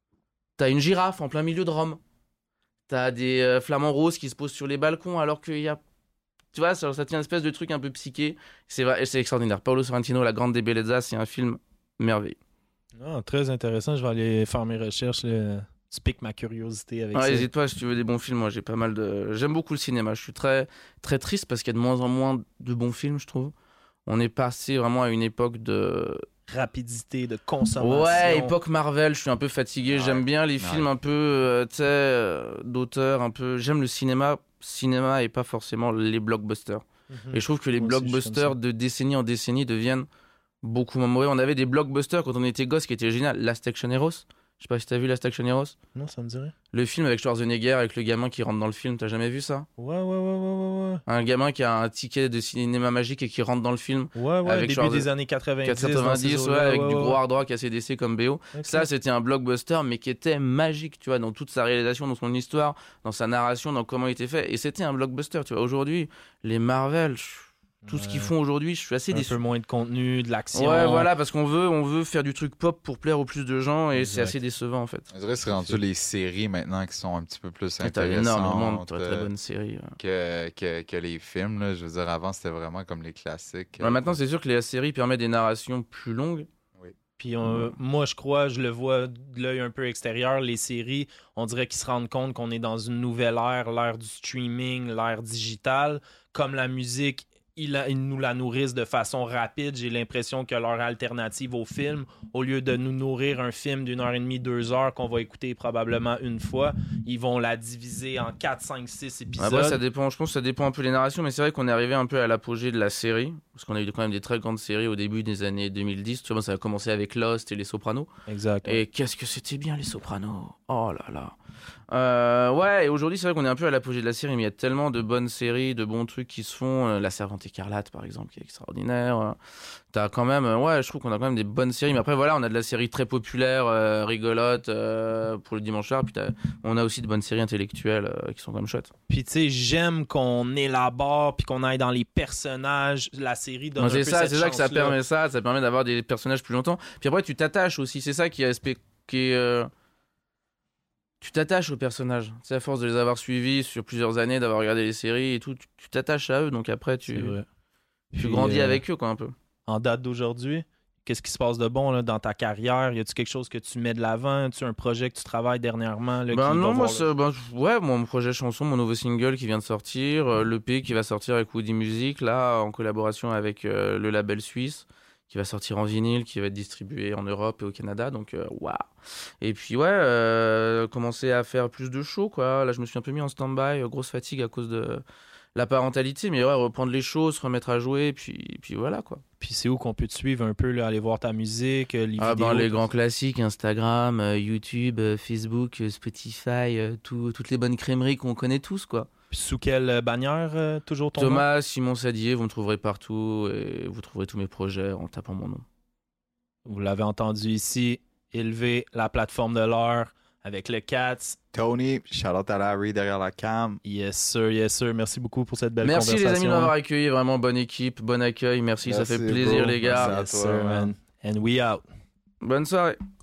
Tu as une girafe en plein milieu de Rome. Tu as des euh, flamants roses qui se posent sur les balcons alors qu'il y a... Tu vois, ça, ça tient une espèce de truc un peu psyché. C'est, vrai- c'est extraordinaire. Paolo Sorrentino, La Grande Bellezza, c'est un film merveilleux. Ah, très intéressant, je vais aller faire mes recherches. Là. Tu piques ma curiosité avec Ouais, ça. n'hésite pas si tu veux des bons films. Moi, j'ai pas mal de. J'aime beaucoup le cinéma. Je suis très, très triste parce qu'il y a de moins en moins de bons films, je trouve. On est passé vraiment à une époque de. Rapidité de consommation. Ouais, époque Marvel. Je suis un peu fatigué. Ouais. J'aime bien les Ouais. films un peu, euh, tu sais, euh, d'auteur, un peu. J'aime le cinéma. Cinéma et pas forcément les blockbusters. Mhm. Et je trouve que les Moi aussi, je suis comme blockbusters ça. de décennie en décennie deviennent beaucoup moins mauvais. On avait des blockbusters quand on était gosse qui étaient génial. Last Action Heroes. Je sais pas si t'as vu Last Action Heroes. Non, ça me dirait. Le film avec Schwarzenegger, avec le gamin qui rentre dans le film. T'as jamais vu ça? Ouais, ouais, ouais, ouais, ouais, ouais. Un gamin qui a un ticket de cinéma magique et qui rentre dans le film. Ouais, ouais, Avec début Schwarze- des années quatre-vingt-dix. dans ces quatre-vingt-dix, ouais, eaux-là, avec ouais, du ouais. gros hard rock A C D C comme B O. Ok. Ça, c'était un blockbuster, mais qui était magique, tu vois, dans toute sa réalisation, dans son histoire, dans sa narration, dans comment il était fait. Et c'était un blockbuster, tu vois. Aujourd'hui, les Marvel, je- tout ce qu'ils Ouais. font aujourd'hui, je suis assez Un déçu. peu moins de contenu, de l'action. Ouais, voilà, parce qu'on veut, on veut faire du truc pop pour plaire au plus de gens, et c'est Exact. assez décevant, en fait. Je dirais que c'est rendu les séries maintenant qui sont un petit peu plus Et t'as énormément de intéressantes très, très euh, bonnes séries. ouais. que, que, que les films. Là. Je veux dire, avant, c'était vraiment comme les classiques. Ouais, maintenant, c'est sûr que les séries permettent des narrations plus longues. Puis on- moi, je crois, je le vois de l'œil un peu extérieur, les séries, on dirait qu'ils se rendent compte qu'on est dans une nouvelle ère, l'ère du streaming, l'ère digitale. Comme la musique, ils, la- ils nous la nourrissent de façon rapide. J'ai l'impression que leur alternative au film, au lieu de nous nourrir un film d'une heure et demie, deux heures qu'on va écouter probablement une fois, ils vont la diviser en quatre, cinq, six épisodes. Après, ça dépend, je pense que ça dépend un peu des narrations, mais c'est vrai qu'on est arrivé un peu à l'apogée de la série, parce qu'on a eu quand même des très grandes séries au début des années deux mille dix. Tu vois, ça a commencé avec Lost et Les Sopranos. Exact. Et qu'est-ce que c'était bien, Les Sopranos! Oh là là! Euh, ouais, et aujourd'hui, c'est vrai qu'on est un peu à l'apogée de la série, mais il y a tellement de bonnes séries, de bons trucs qui se font. Euh, La Servante écarlate, par exemple, qui est extraordinaire. Euh, T'as quand même, euh, ouais, je trouve qu'on a quand même des bonnes séries. Mais après, voilà, on a de la série très populaire, euh, rigolote euh, pour le dimanche soir. Puis t'as- on a aussi de bonnes séries intellectuelles euh, qui sont quand même chouettes. Puis tu sais, j'aime qu'on élabore puis qu'on aille dans les personnages. La série donne Non, un c'est peu ça, cette c'est ça que ça chance-là. permet ça, ça permet d'avoir des personnages plus longtemps. Puis après, tu t'attaches aussi, c'est ça qui est, aspect- qui est euh, tu t'attaches aux personnages. C'est à force de les avoir suivis sur plusieurs années, d'avoir regardé les séries et tout, tu tu t'attaches à eux, donc après C'est tu, vrai. tu Puis, grandis euh, avec eux quoi un peu. En date d'aujourd'hui, qu'est-ce qui se passe de bon là, dans ta carrière? Y a-tu quelque chose que tu mets de l'avant? As-tu un projet que tu travailles dernièrement? Là, Ben qui non, va moi, voir c'est- ben, ouais, mon projet chanson, mon nouveau single qui vient de sortir, euh, l'E P qui va sortir avec Woody Music, là, en collaboration avec euh, le label suisse, qui va sortir en vinyle, qui va être distribué en Europe et au Canada, donc euh, waouh. Et puis ouais, euh, commencer à faire plus de shows, quoi. Là, je me suis un peu mis en stand-by, euh, grosse fatigue à cause de la parentalité, mais ouais, reprendre les shows, se remettre à jouer, puis, puis voilà, quoi. Puis c'est où qu'on peut te suivre un peu, là, aller voir ta musique, euh, les Ah vidéos? ben, les tout grands ça? classiques, Instagram, euh, YouTube, euh, Facebook, euh, Spotify, euh, tout- toutes les bonnes crèmeries qu'on connaît tous, quoi. Puis sous quelle euh, bannière, euh, toujours ton nom? Thomas, Simon Sadier, vous me trouverez partout et vous trouverez tous mes projets en tapant mon nom. Vous l'avez entendu ici, élever la plateforme de l'heure avec le Cats. Tony, shout-out à Larry derrière la cam. Yes sir, yes sir. Merci beaucoup pour cette belle Merci les conversation. amis de m'avoir accueilli, vraiment bonne équipe, bon accueil, merci, ça Merci, fait plaisir bro. les gars. Merci à Yes toi, sir, man. man. And we out. Bonne soirée.